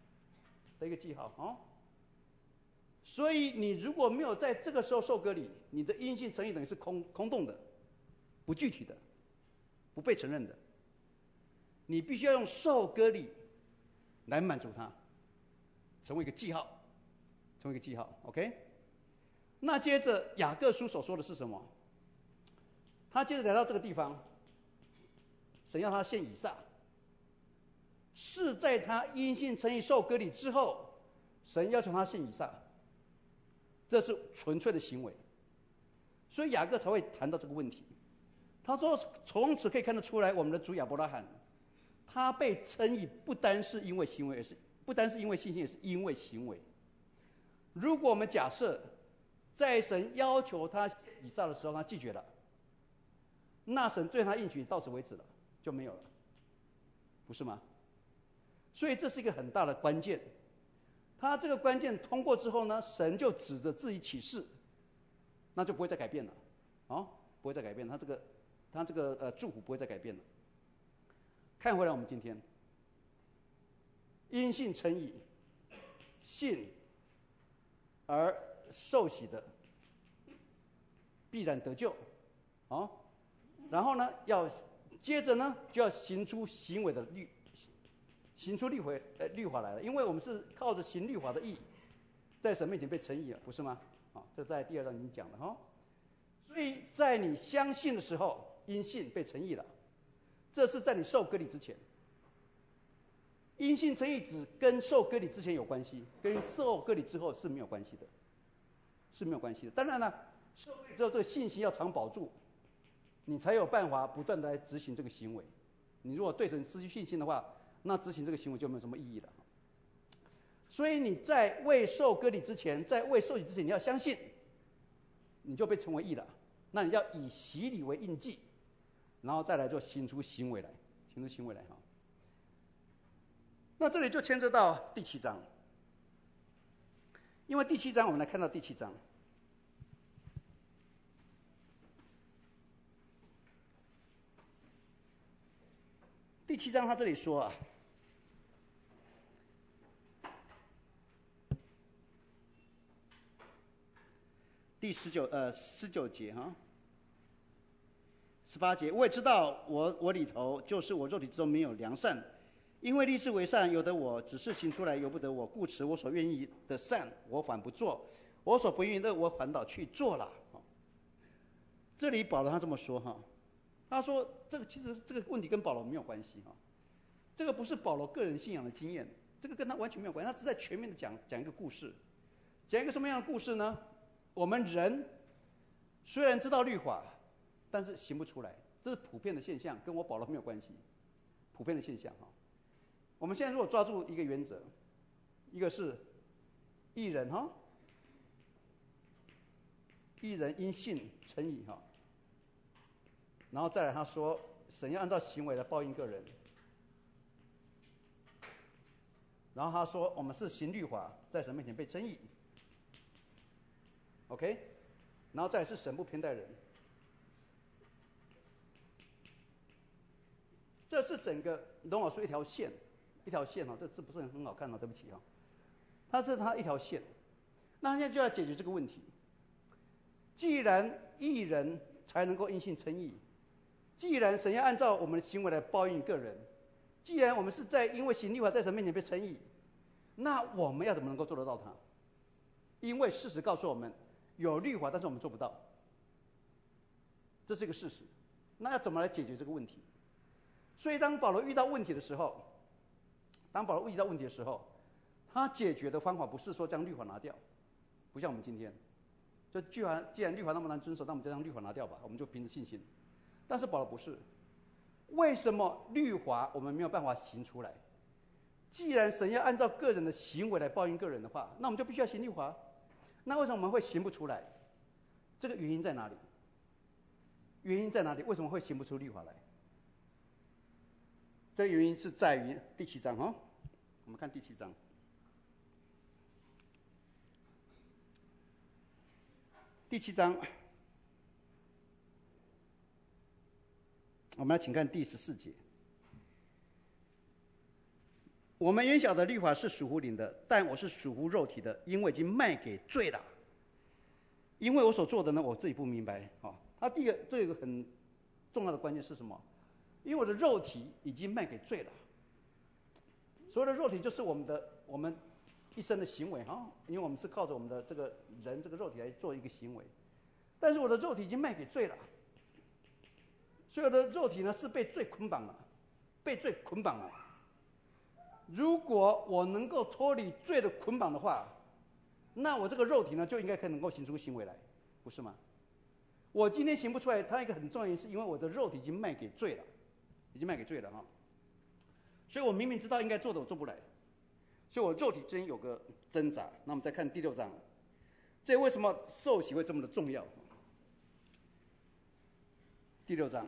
所以你如果没有在这个时候受割礼，你的因信称义等于是空洞的，不具体的，不被承认的。你必须要用受割礼来满足它，成为一个记号，OK？ 那接着雅各书所说的是什么？他接着来到这个地方，神要他献以撒，是在他因信称义受割礼之后，神要求他献以撒，这是纯粹的行为，所以雅各才会谈到这个问题。他说从此可以看得出来，我们的主亚伯拉罕他被称义不单是因为行为，不单是因为信心，也是因为行为。如果我们假设在神要求他献以撒的时候他拒绝了，那神对他应许到此为止了，就没有了，不是吗？所以这是一个很大的关键。他这个关键通过之后呢，神就指着自己起誓，那就不会再改变了不会再改变，他这个祝福不会再改变了。看回来我们今天因信称义，信而受洗的必然得救然后呢接着呢就要行出行为的行出律法来了，因为我们是靠着行律法的义在神面前被称义了，不是吗？这在第2章已经讲了所以在你相信的时候，因信被称义了，这是在你受割礼之前。因信称义只跟受割礼之前有关系，跟受割礼之后是没有关系的，当然了，受割礼之后这个信心要常保住，你才有办法不断的来执行这个行为。你如果对神失去信心的话，那执行这个行为就没有什么意义了。所以你在未受割礼之前，在未受洗之前，你要相信，你就被称为义了。那你要以洗礼为印记，然后再来就行出行为来那这里就牵涉到第7章，因为第7章我们来看到第7章， 第7章他这里说啊，第19节哈，18节，我也知道我里头就是我肉体之中没有良善，因为立志为善，由得我只是行出来，由不得我，故此我所愿意的善，我反不做；我所不愿意的，我反倒去做了。这里保罗他这么说哈，他说其实这个问题跟保罗没有关系哈，这个不是保罗个人信仰的经验，这个跟他完全没有关系，他只是在全面的讲一个故事，讲一个什么样的故事呢？我们人虽然知道律法，但是行不出来，这是普遍的现象，跟我保罗没有关系，普遍的现象哈。我们现在如果抓住一个原则，一个是义人哈，义人因信称义哈，然后再来他说神要按照行为来报应个人，然后他说我们是行律法，在神面前被称义 ，OK， 然后再来是神不偏待人，这是整个罗马书一条线哈，这字不是很好看哦，对不起啊，它是一条线，那他现在就要解决这个问题。既然义人才能够因信称义，既然神要按照我们的行为来报应个人，既然我们是因为行律法在神面前被称义，那我们要怎么能够做得到它？因为事实告诉我们，有律法，但是我们做不到，这是一个事实。那要怎么来解决这个问题？所以当保罗遇到问题的时候，他解决的方法不是说将律法拿掉，不像我们今天，就既然律法那么难遵守，那我们就将律法拿掉吧，我们就凭着信心。但是保罗不是，为什么律法我们没有办法行出来？既然神要按照个人的行为来报应个人的话，那我们就必须要行律法。那为什么我们会行不出来？这个原因在哪里？为什么会行不出律法来？这个原因是在于第7章哈，我们看第7章。第7章，我们来请看第14节。我们原晓得律法是属乎灵的，但我是属乎肉体的，因为已经卖给罪了。因为我所做的呢，我自己不明白。他第一个这个很重要的关键是什么？因为我的肉体已经卖给罪了。所谓的肉体就是我们一生的行为哈，因为我们是靠着我们的这个人这个肉体来做一个行为，但是我的肉体已经卖给罪了，所以我的肉体呢是被罪捆绑了，如果我能够脱离罪的捆绑的话，那我这个肉体呢就应该能够行出行为来，不是吗？我今天行不出来，它一个很重要的原因是因为我的肉体已经卖给罪了哈。所以我明明知道应该做的，我做不来，所以我肉体之间有个挣扎。那我们再看第6章，这为什么受洗会这么的重要？第6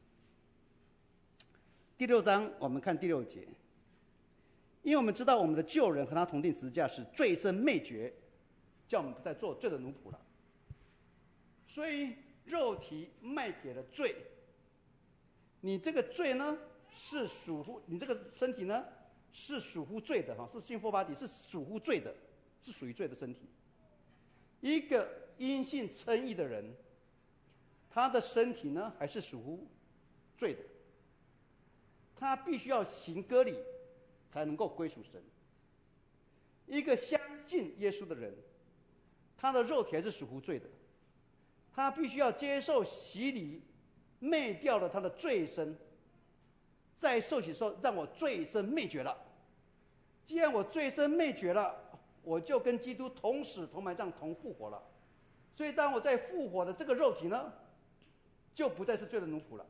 章，我们看第6节，因为我们知道我们的旧人和他同定十字架，使罪身灭绝，叫我们不再做罪的奴仆了。所以肉体卖给了罪，你这个罪呢是属乎你这个身体呢是属乎罪的哈，是sin full body，是属乎罪的，是属于罪的身体。一个因信称义的人，他的身体呢还是属乎罪的，他必须要行割礼才能够归属神。一个相信耶稣的人，他的肉体还是属乎罪的，他必须要接受洗礼，灭掉了他的罪身，在受洗的时候让我罪身灭绝了。既然我罪身灭绝了，我就跟基督同死同埋葬同复活了。所以当我在复活的这个肉体呢，就不再是罪的奴仆了，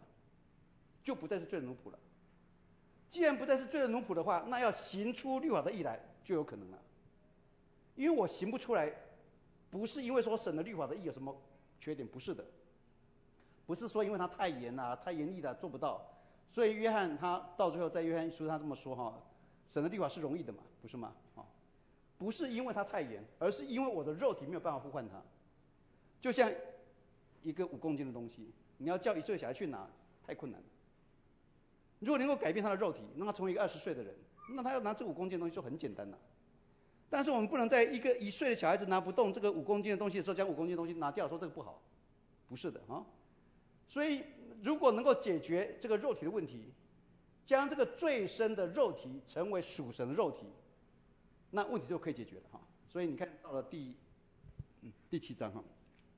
既然不再是罪的奴仆的话，那要行出律法的义来就有可能了。因为我行不出来，不是因为说神的律法的义有什么缺点，不是的，不是说因为他太严了、太严厉了做不到。所以约翰他到最后在约翰一书他这么说哈，神的律法是容易的嘛，不是吗？不是因为他太严，而是因为我的肉体没有办法呼唤他。就像一个5公斤的东西，你要叫1岁小孩去拿，太困难了。 如果能够改变他的肉体，让他成为一个20岁的人，那他要拿这5公斤的东西就很简单了。但是我们不能在一个1岁的小孩子拿不动这个5公斤的东西的时候，将5公斤的东西拿掉，说这个不好，不是的啊。所以如果能够解决这个肉体的问题，将这个最深的肉体成为属神的肉体，那问题就可以解决了哈。所以你看到了第7章哈，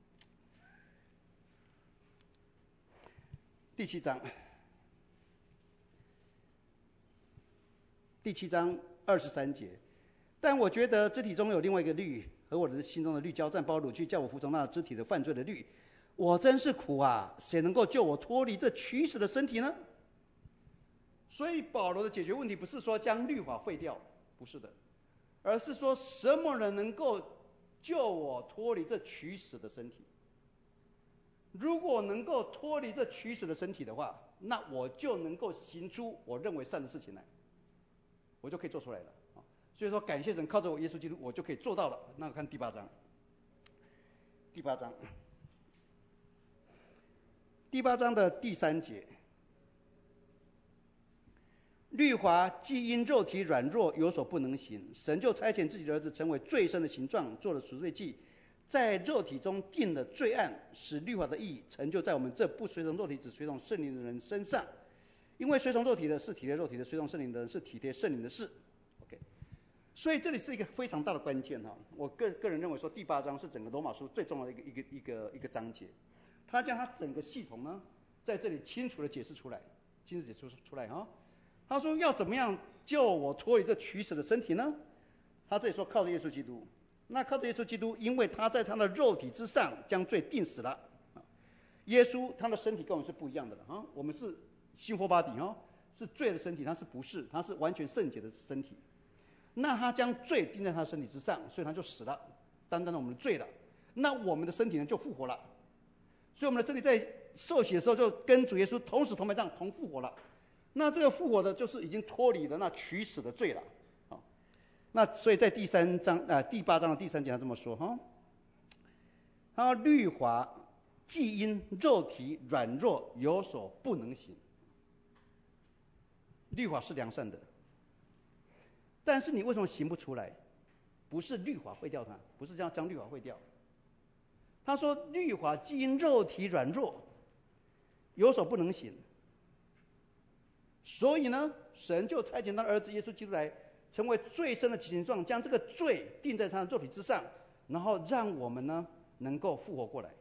第7章23节。但我觉得肢体中有另外一个律和我的心中的律交战包掳去，叫我服从那肢体的犯罪的律。我真是苦啊！谁能够救我脱离这驱使的身体呢？所以保罗的解决问题不是说将律法废掉，不是的，而是说什么人能够救我脱离这驱使的身体？如果能够脱离这驱使的身体的话，那我就能够行出我认为善的事情来，我就可以做出来了。所以说感谢神，靠着我耶稣基督，我就可以做到了。那我看第8章，第8章的第3节，律法既因肉体软弱有所不能行，神就差遣自己的儿子成为罪身的形状，做了赎罪祭，在肉体中定了罪案，使律法的义成就在我们这不随从肉体只随从圣灵的人身上。因为随从肉体的是体贴肉体的，随从圣灵的人是体贴圣灵的事。OK， 所以这里是一个非常大的关键哈。我个人认为说第8章是整个罗马书最重要的一个章节，他将他整个系统呢在这里清楚的解释出来，哈。他说要怎么样救我脱离这驱使的身体呢？他这里说靠着耶稣基督。那靠着耶稣基督，因为他在他的肉体之上将罪定死了。耶稣他的身体跟我们是不一样的了啊，我们是新活body啊，是罪的身体，他是不是？他是完全圣洁的身体。那他将罪定在他的身体之上，所以他就死了，担当了我们的罪了。那我们的身体呢就复活了。所以我们的身体在受洗的时候就跟主耶稣同死同埋葬同复活了。那这个复活的就是已经脱离了那取死的罪了。那所以在第8章的第3节他这么说哈，他说律法既因肉体软弱有所不能行。律法是良善的，但是你为什么行不出来？不是律法废掉它，不是将律法废掉。他说律法既因肉体软弱有所不能行，所以呢神就差遣他的儿子耶稣基督来成为罪身的形状，将这个罪定在他的肉体之上，然后让我们呢能够复活过来，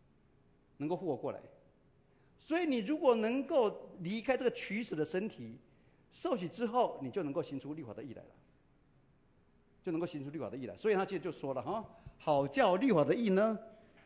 所以你如果能够离开这个取死的身体，受洗之后，你就能够行出律法的义来了，所以他接着就说了哈，好叫律法的义呢，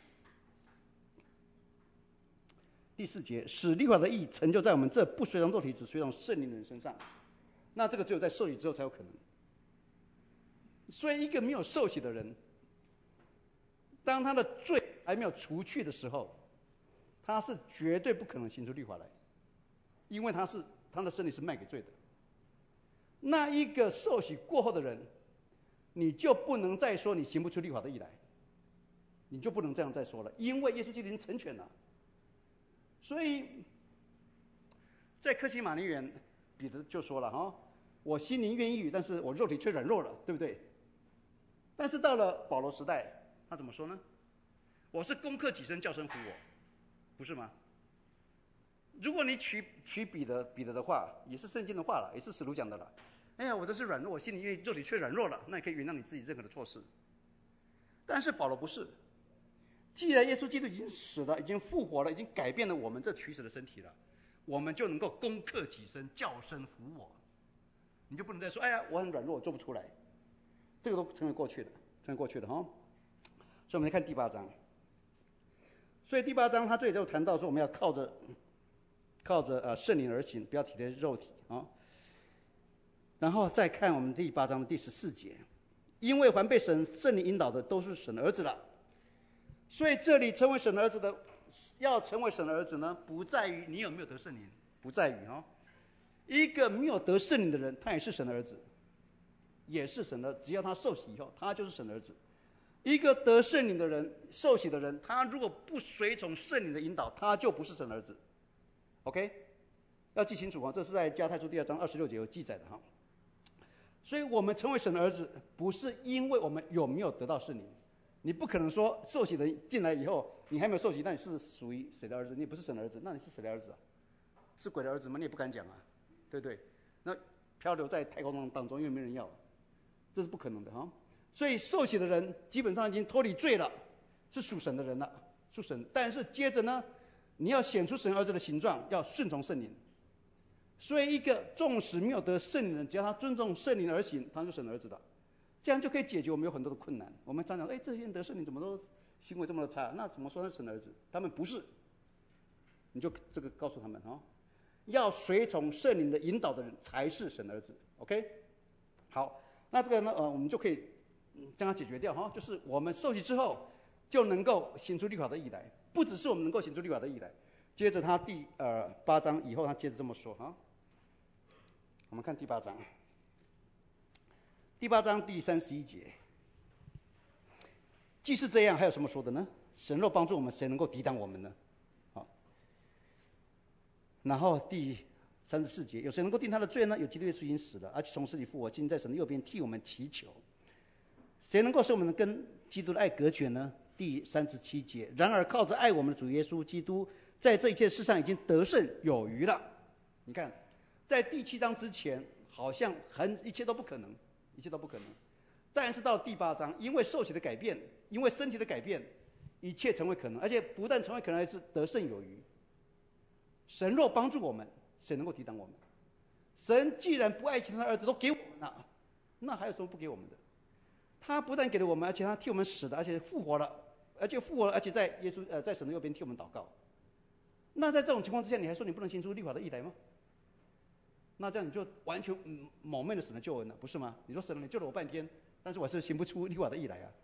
第4节，使律法的义成就在我们这不随从肉体只随从圣灵的人身上。那这个只有在受洗之后才有可能。所以一个没有受洗的人，当他的罪还没有除去的时候，他是绝对不可能行出律法来，因为他的身体是卖给罪的。那一个受洗过后的人，你就不能再说你行不出律法的义来，你就不能这样再说了，因为耶稣基督已经成全了。所以在客西马尼园，彼得就说了哈，我心灵愿意，但是我肉体却软弱了，对不对？但是到了保罗时代，他怎么说呢？我是攻克己身，叫声服我，不是吗？如果你取彼得的话，也是圣经的话了，也是使徒讲的了。哎呀，我这是软弱，我心里愿意，肉体却软弱了，那你可以原谅你自己任何的错事。但是保罗不是，既然耶稣基督已经死了，已经复活了，已经改变了我们这取死的身体了，我们就能够攻克己身，叫声服我。你就不能再说，哎呀，我很软弱，我做不出来，这个都成为过去的哈。所以我们来看第8章。所以第8章他这里就谈到说，我们要靠着圣灵而行，不要体贴肉体啊。然后再看我们第8章的第14节，因为凡被圣灵引导的都是神的儿子了。所以这里成为神的儿子的，要成为神的儿子呢，不在于你有没有得圣灵，不在于哈。一个没有得圣灵的人，他也是神的儿子，也是神的，只要他受洗以后，他就是神的儿子。一个得圣灵的人，受洗的人，他如果不随从圣灵的引导，他就不是神的儿子。OK， 要记清楚啊，这是在加太书2章26节有记载的哈。所以我们成为神的儿子，不是因为我们有没有得到圣灵。你不可能说受洗的进来以后，你还没有受洗，那你是属于谁的儿子？你也不是神的儿子，那你是谁的儿子啊？是鬼的儿子吗？你也不敢讲啊，对不对？那漂流在太空当中，因为没人要，这是不可能的哈。所以受洗的人基本上已经脱离罪了，是属神的人了，属神。但是接着呢，你要显出神儿子的形状，要顺从圣灵。所以一个纵使没有得圣灵的人，只要他尊重圣灵而行，他就是神的儿子的。这样就可以解决我们有很多的困难。我们常常这些人得圣灵怎么都行为这么的差，那怎么说是神的儿子？他们不是，你就这个告诉他们要随从圣灵的引导的人才是神的儿子。OK， 好，那这个呢我们就可以将它解决掉就是我们受洗之后就能够行出律法的义来，不只是我们能够行出律法的义来。接着他第8章以后，他接着这么说我们看第8章。第8章第31节，既是这样，还有什么说的呢？神若帮助我们，谁能够抵挡我们呢？然后第34节，有谁能够定他的罪呢？有基督耶稣已经死了，而且从死里复活，今在神的右边替我们祈求。谁能够使我们跟基督的爱隔绝呢？第37节，然而靠着爱我们的主耶稣基督，在这一切事上已经得胜有余了。你看，在第7章之前，好像一切都不可能，一切都不可能。但是到第8章，因为受洗的改变，因为身体的改变，一切成为可能，而且不但成为可能，还是得胜有余。神若帮助我们，谁能够抵挡我们？神既然不爱惜他的儿子都给我们了，那还有什么不给我们的？他不但给了我们，而且他替我们死了，而且复活了，而且在耶稣在神的右边替我们祷告。那在这种情况之下，你还说你不能行出律法的义来吗？那这样你就完全抹灭了神的救恩了，不是吗？你说神你救了我半天，但是我还是行不出律法的义来啊。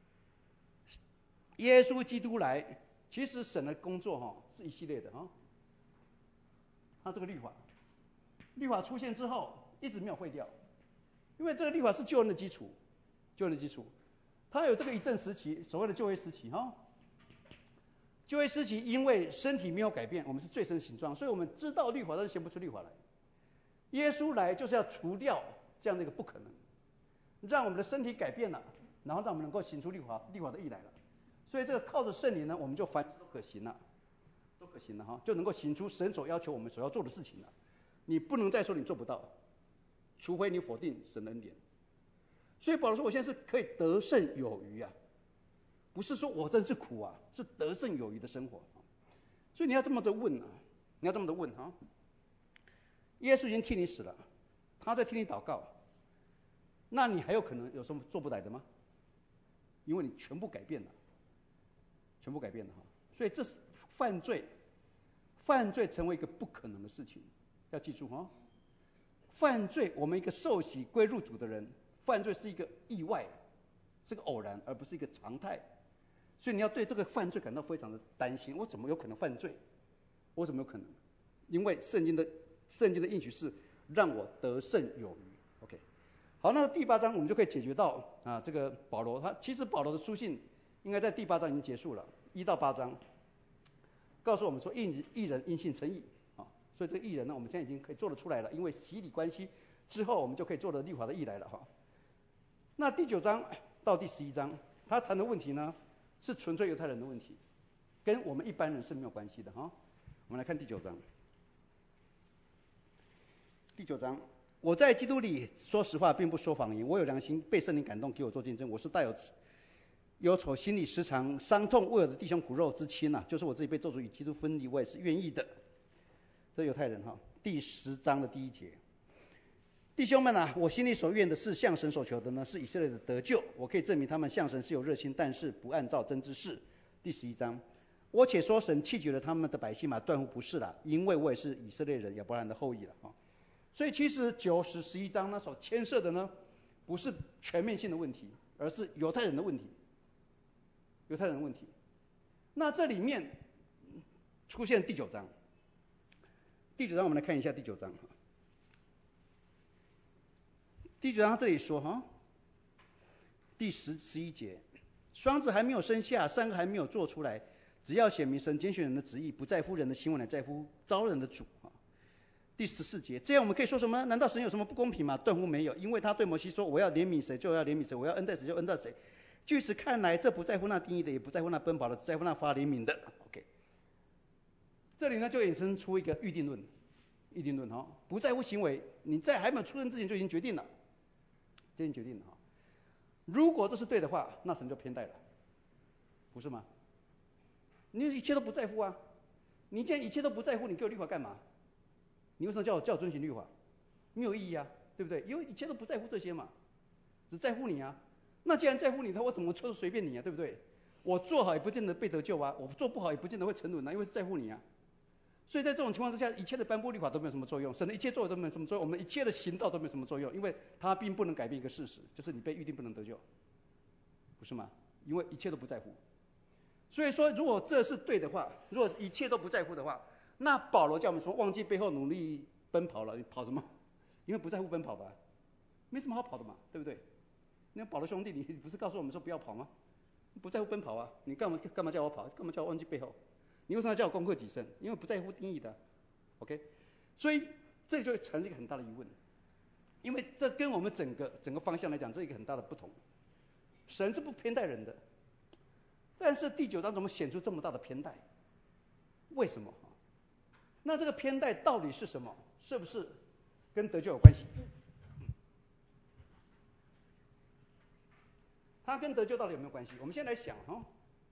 耶稣基督来，其实神的工作是一系列的他这个律法出现之后一直没有废掉，因为这个律法是救恩的基础，救恩的基础。它有这个一阵时期，所谓的旧约时期旧约时期因为身体没有改变，我们是罪身形状，所以我们知道律法，但是行不出律法来。耶稣来就是要除掉这样的一个不可能，让我们的身体改变了，然后让我们能够行出律法的义来了。所以这个靠着圣灵呢，我们就凡事都可行了，就能够行出神所要求我们所要做的事情了。你不能再说你做不到，除非你否定神的恩典。所以保罗说我现在是可以得胜有余啊，不是说我真是苦啊，是得胜有余的生活。所以你要这么的问耶稣已经替你死了，他在替你祷告，那你还有可能有什么做不来的吗？因为你全部改变了所以这是犯罪成为一个不可能的事情，要记住犯罪，我们一个受洗归入主的人，犯罪是一个意外，是个偶然，而不是一个常态。所以你要对这个犯罪感到非常的担心，我怎么有可能犯罪？我怎么有可能？因为圣经的应许是让我得胜有余。OK， 好，那第8章我们就可以解决到这个保罗其实保罗的书信应该在第8章已经结束了，1到8章告诉我们说义人因信称义所以这个义人呢，我们现在已经可以做得出来了，因为洗礼关系之后，我们就可以做得律法的义来了那第9章到第11章，他谈的问题呢，是纯粹犹太人的问题，跟我们一般人是没有关系的我们来看第9章。第9章，我在基督里说实话，并不说谎言。我有良心，被圣灵感动，给我做见证。我是带有仇，心里时常伤痛，为我的弟兄骨肉之亲就是我自己被咒诅与基督分离，我也是愿意的。这犹太人第10章的第1节，弟兄们我心里所愿的是向神所求的呢，是以色列的得救。我可以证明他们向神是有热心，但是不按照真之事。第11章，我且说神弃绝了他们的百姓嘛，断乎不是了，因为我也是以色列人，亚伯兰的后裔了所以其实9、10、11章呢所牵涉的呢，不是全面性的问题，而是犹太人的问题。那这里面出现第9章。第9章我们来看一下第9章第9章他这里说第10、11节，双子还没有生下，三个还没有做出来，只要显明神拣选人的旨意，不在乎人的行为，乃在乎招人的主第14节，这样我们可以说什么呢？难道神有什么不公平吗？断乎没有，因为他对摩西说：“我要怜悯谁就要怜悯谁，我要恩待谁就恩待谁。”据此看来，这不在乎那定义的，也不在乎那奔跑的，只在乎那发怜悯的。OK， 这里呢就衍生出一个预定论，预定论哈，不在乎行为，你在还没有出生之前就已经决定了，就已经决定了哈。如果这是对的话，那神就偏待了，不是吗？你一切都不在乎啊，你既然一切都不在乎，你给我律法干嘛？你为什么叫我遵循律法？没有意义啊，对不对？因为一切都不在乎这些嘛，只在乎你啊。那既然在乎你，我怎么就随便你啊，对不对？我做好也不见得被得救啊，我做不好也不见得会沉沦啊，因为是在乎你啊。所以在这种情况之下，一切的颁布律法都没有什么作用，神的一切作为都没有什么作用，我们一切的行道都没有什么作用，因为它并不能改变一个事实，就是你被预定不能得救，不是吗？因为一切都不在乎。所以说，如果这是对的话，如果一切都不在乎的话，那保罗叫我们什么？忘记背后努力奔跑了，你跑什么？因为不在乎奔跑吧，没什么好跑的嘛，对不对？那保罗兄弟，你不是告诉我们说不要跑吗？不在乎奔跑啊，你干嘛叫我跑？干嘛叫我忘记背后？你为什么要叫我攻克己身？因为不在乎定义的 ，OK？ 所以这里就产生一个很大的疑问，因为这跟我们整个方向来讲，这是一个很大的不同。神是不偏待人的，但是第9章怎么显出这么大的偏待？为什么？那这个偏待到底是什么？是不是跟得救有关系？它跟得救到底有没有关系？我们先来想哈，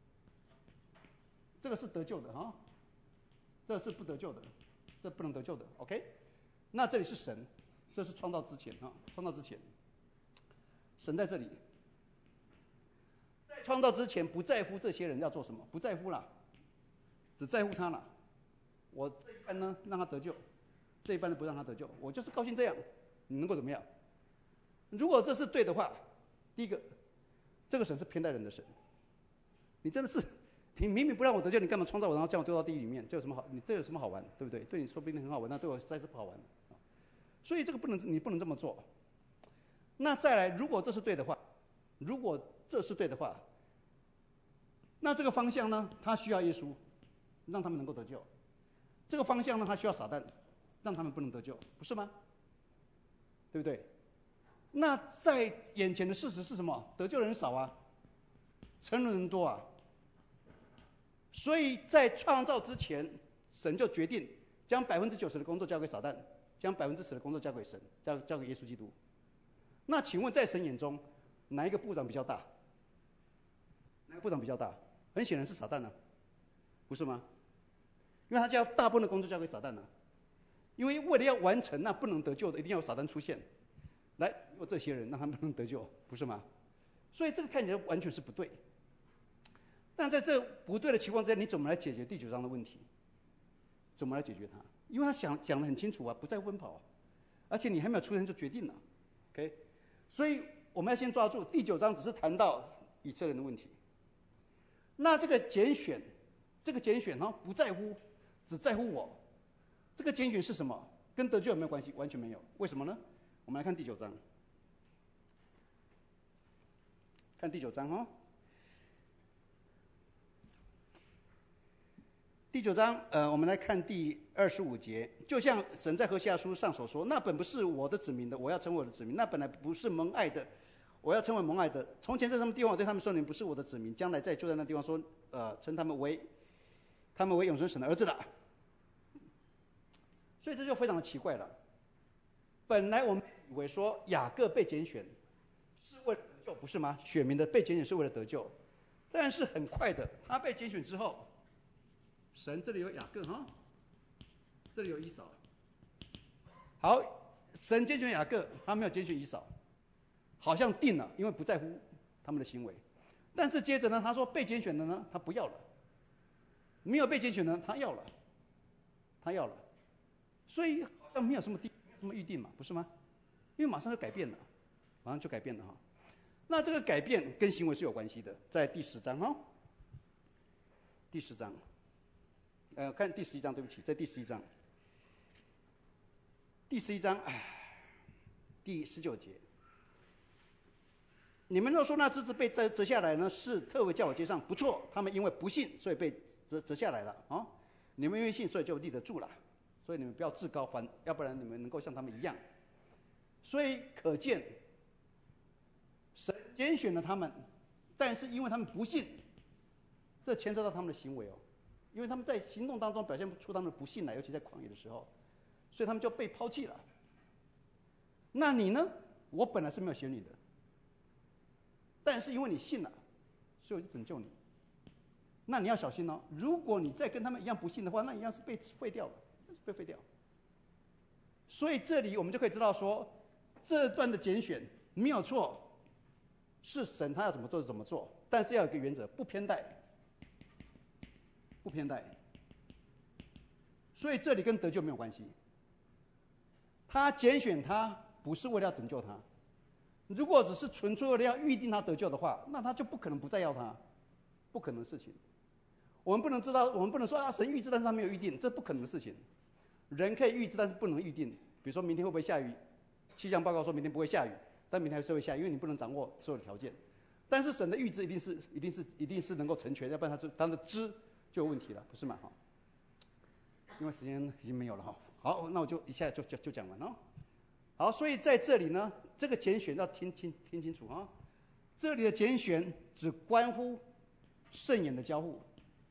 这个是得救的哈，这是不得救的，这不能得救的 ，OK？ 那这里是神，这是创造之前啊，创造之前，神在这里，在创造之前不在乎这些人要做什么，不在乎啦，只在乎他了。我这一半呢让他得救，这一半呢不让他得救，我就是高兴这样，你能够怎么样？如果这是对的话，第一个，这个神是偏待人的神，你真的是，你明明不让我得救，你干嘛创造我，然后将我丢到地狱里面？这有什么好？你这有什么好玩？对不对？对你说不定很好玩，那对我实在是不好玩。所以这个你不能这么做。那再来，如果这是对的话，那这个方向呢，他需要耶稣，让他们能够得救。这个方向呢，他需要撒旦，让他们不能得救，不是吗？对不对？那在眼前的事实是什么？得救人少啊，沉沦人多啊。所以在创造之前，神就决定将90%的工作交给撒旦，将10%的工作交给神，交给耶稣基督。那请问在神眼中，哪一个部长比较大？哪个部长比较大？很显然是撒旦啊，不是吗？因为他将大部分的工作交给撒旦了，因为为了要完成那不能得救的，一定要有撒旦出现，来用这些人让他们能得救，不是吗？所以这个看起来完全是不对。但在这不对的情况之下，你怎么来解决第9章的问题？怎么来解决它？因为他讲得很清楚啊，不在乎奔跑啊，而且你还没有出生就决定了 ，OK？ 所以我们要先抓住第9章只是谈到以色列人的问题。那这个拣选不在乎，只在乎我。这个拣选是什么？跟得救有没有关系？完全没有。为什么呢？我们来看第9章，看第9章哈。第9章，我们来看第25节，就像神在何西阿书上所说：“那本不是我的子民的，我要成为我的子民；那本来不是蒙爱的，我要成为蒙爱的。从前在什么地方，我对他们说，你们不是我的子民；将来就在那地方说，称他们为永生神的儿子了。”所以这就非常的奇怪了。本来我们以为说雅各被拣选是为了得救，不是吗？选民的被拣选是为了得救，但是很快的，他被拣选之后，神这里有雅各哈，这里有以扫。好，神拣选雅各，他没有拣选以扫，好像定了，因为不在乎他们的行为。但是接着呢，他说被拣选的呢，他不要了；没有被拣选的，他要了。所以好像没有什么预定嘛，不是吗？因为马上就改变了，哈。那这个改变跟行为是有关系的，在第10章哈，第10章，看第11章，对不起，在第11章，第19节，你们若说那枝子被折下来呢，是特为叫我接上，不错，他们因为不信，所以被折下来了啊。你们因为信，所以就立得住了。 所以你们不要自高，要不然你们能够像他们一样。所以可见，神拣选了他们，但是因为他们不信，这牵涉到他们的行为哦，因为他们在行动当中表现不出他们的不信来，尤其在旷野的时候，所以他们就被抛弃了。那你呢？我本来是没有选你的，但是因为你信了，所以我就拯救你。那你要小心哦，如果你再跟他们一样不信的话，那一样是被废掉的，被废掉。所以这里我们就可以知道说，这段的拣选没有错，是神他要怎么做就怎么做，但是要有一个原则，不偏待，不偏待。所以这里跟得救没有关系。他拣选他不是为了要拯救他，如果只是纯粹为了要预定他得救的话，那他就不可能不再要他，不可能的事情。我们不能知道，我们不能说啊神预知，但是他没有预定，这不可能的事情。人可以预知，但是不能预定。比如说明天会不会下雨，气象报告说明天不会下雨，但明天还是会下雨，因为你不能掌握所有的条件。但是神的预知一定是能够成全，要不然他的知就有问题了，不是吗？哈，因为时间已经没有了哈。好，那我就一下就讲完了。好，所以在这里呢，这个拣选要听清楚啊。这里的拣选只关乎圣言的交互，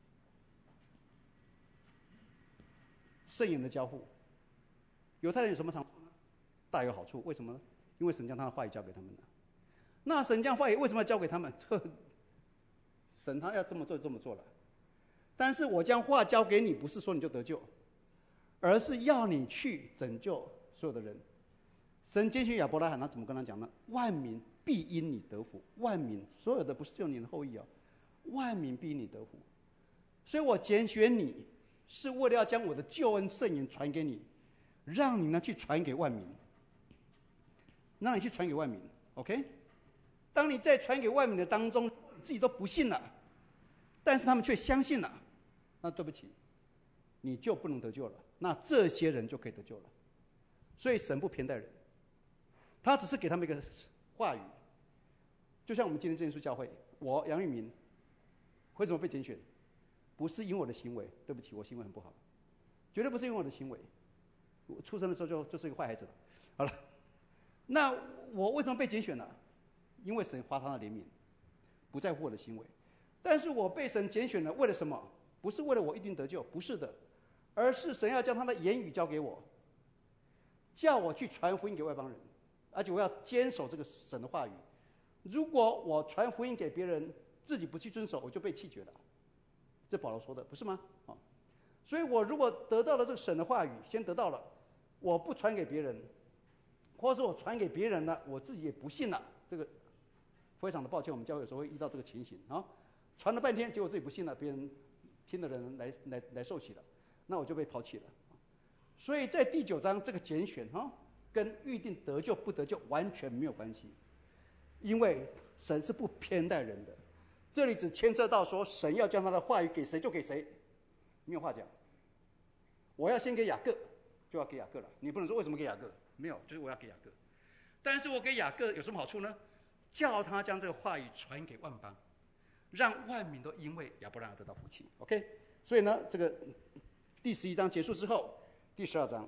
圣言的交互。犹太人有什么长处呢？大有好处，为什么呢？因为神将他的话语交给他们了。那神将话语为什么要交给他们？神他要这么做就这么做了。但是我将话交给你，不是说你就得救，而是要你去拯救所有的人。神拣选亚伯拉罕，他怎么跟他讲呢？万民必因你得福，万民所有的不是就你的后裔哦，万民必因你得福。所以我拣选你，是为了要将我的救恩圣言传给你，让你呢去传给万民，让你去传给万民 ，OK？ 当你在传给万民的当中，你自己都不信了，但是他们却相信了，那对不起，你就不能得救了。那这些人就可以得救了。所以神不偏待人，他只是给他们一个话语。就像我们今天真耶稣教会，我杨玉明为什么被拣选？不是因为我的行为，对不起，我行为很不好，绝对不是因为我的行为。我出生的时候就是一个坏孩子了。好了，那我为什么被拣选呢？因为神发他的怜悯，不在乎我的行为。但是我被神拣选了，为了什么？不是为了我一定得救，不是的，而是神要将他的言语交给我，叫我去传福音给外邦人，而且我要坚守这个神的话语。如果我传福音给别人，自己不去遵守，我就被弃绝了。这保罗说的，不是吗？啊，所以我如果得到了这个神的话语，先得到了，我不传给别人，或者是我传给别人了，我自己也不信了，这个非常的抱歉，我们教会有时候会遇到这个情形啊，传了半天，结果自己不信了，别人听的人来受洗了，那我就被抛弃了。所以在第9章这个拣选跟预定得救不得救完全没有关系，因为神是不偏待人的。这里只牵涉到说神要将他的话语给谁就给谁，没有话讲。我要先给雅各，就要给雅各了。你不能说为什么给雅各？没有，就是我要给雅各。但是我给雅各有什么好处呢？叫他将这个话语传给万邦，让万民都因为亚伯拉罕得到福气。OK， 所以呢，这个第11章结束之后，第12章，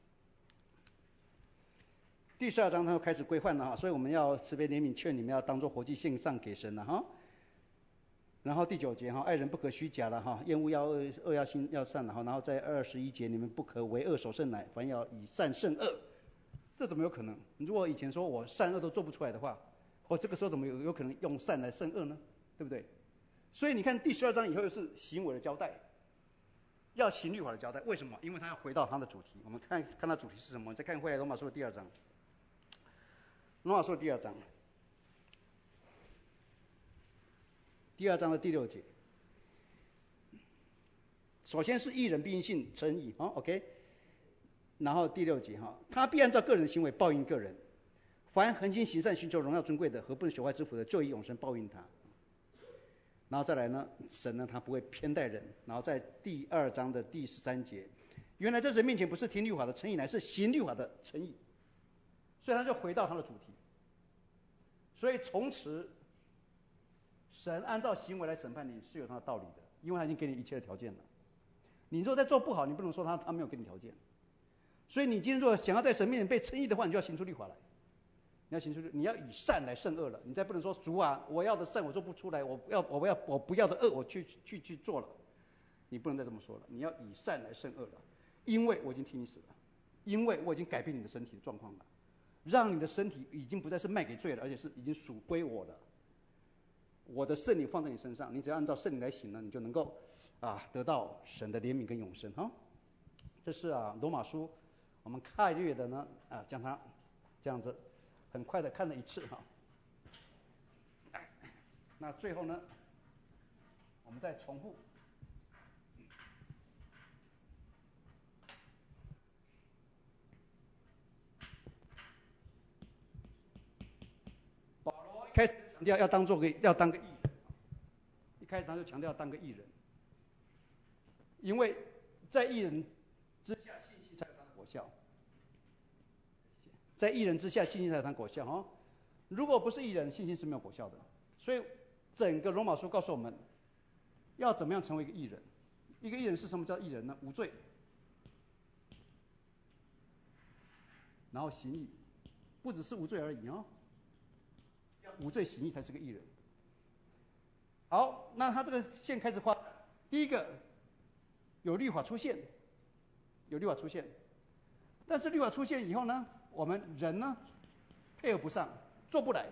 他又开始规范了哈，所以我们要慈悲怜悯，劝你们要当作活祭献上给神了哈。然后第9节哈，爱人不可虚假了哈，厌恶恶要心要善了哈。然后在21节，你们不可为恶守圣乃，反要以善胜恶。这怎么有可能？如果以前说我善恶都做不出来的话，我这个时候怎么有可能用善来胜恶呢？对不对？所以你看第12章以后又是行为的交代，要行律法的交代。为什么？因为他要回到他的主题。我们看他主题是什么？再看回来罗马书的第2章，罗马书的第2章。第2章的第6节，首先是义人必因信称义，OK， 然后第6节他必按照个人的行为报应个人，凡恒心行善寻求荣耀尊贵的和不能朽坏之福的，就以永生报应他。然后再来呢，神呢他不会偏待人。然后在第2章的第13节，原来在神面前不是听律法的称义，乃是行律法的称义。所以他就回到他的主题。所以从此神按照行为来审判你是有他的道理的，因为他已经给你一切的条件了。你若在做不好，你不能说他没有给你条件。 所以你今天如果想要在神面前被称义的话，你就要行出律法来。你要以善来胜恶了。你再不能说主啊，我要的善我做不出来，我不要的恶我去做了。你不能再这么说了，你要以善来胜恶了，因为我已经替你死了，因为我已经改变你的身体的状况了，让你的身体已经不再是卖给罪了，而且是已经属归我的。我的圣灵放在你身上，你只要按照圣灵来行呢，你就能够得到神的怜悯跟永生哈。这是罗马书我们概略的呢将它这样子很快的看了一次哈。那最后呢，我们再重复。保罗一开始强调要当个艺人，一开始他就强调要当个艺人，因为在艺人之下信心才有它的果效，在艺人之下信心才有它的果效哦。如果不是艺人，信心是没有果效的。所以整个罗马书告诉我们，要怎么样成为一个艺人？一个艺人是什么叫艺人呢？无罪，然后行义，不只是无罪而已哦，要无罪行义才是个艺人。好，那他这个线开始画，第一个有律法出现，但是律法出现以后呢，我们人呢配合不上，做不来，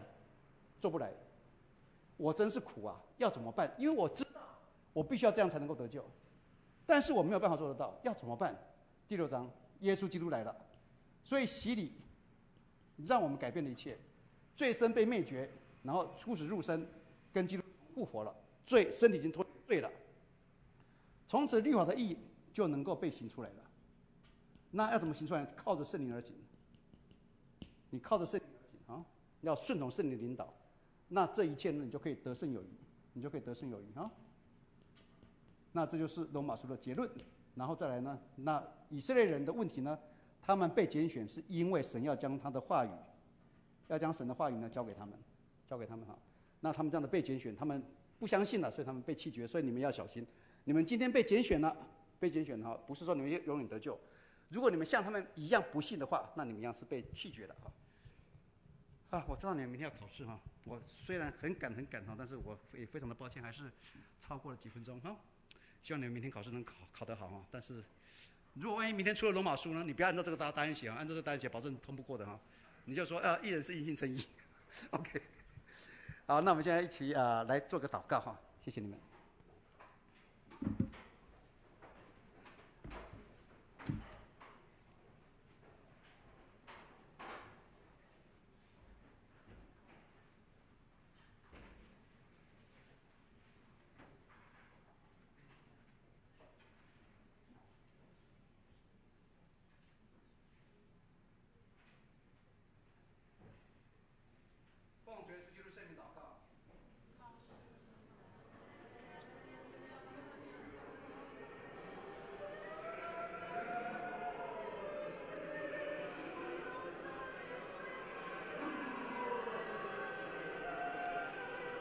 我真是苦啊，要怎么办？因为我知道我必须要这样才能够得救，但是我没有办法做得到，要怎么办？第6章，耶稣基督来了，所以洗礼让我们改变了一切，罪身被灭绝，然后出死入生，跟基督复活了，身体已经脱离罪了，从此律法的义就能够被行出来了。那要怎么行出来？靠着圣灵而行，你靠着圣灵而行啊，要顺从圣灵的领导，那这一切呢，你就可以得胜有余，啊。那这就是罗马书的结论。然后再来呢，那以色列人的问题呢，他们被拣选是因为神要将他的话语，要将神的话语呢交给他们哈。那他们这样的被拣选，他们不相信了，所以他们被弃绝。所以你们要小心，你们今天被拣选了哈，不是说你们永远得救。如果你们像他们一样不信的话，那你们一样是被弃绝的哈。我知道你们明天要考试哈，我虽然很赶哈，但是我也非常的抱歉，还是超过了几分钟哈。希望你们明天考试能考得好哈。但是如果万一明天出了罗马书呢，你不要按照这个答案写啊，按照这个答案写，保证通不过的哈。你就说义人是因信称义，OK。好，那我们现在一起来做个祷告哈，谢谢你们。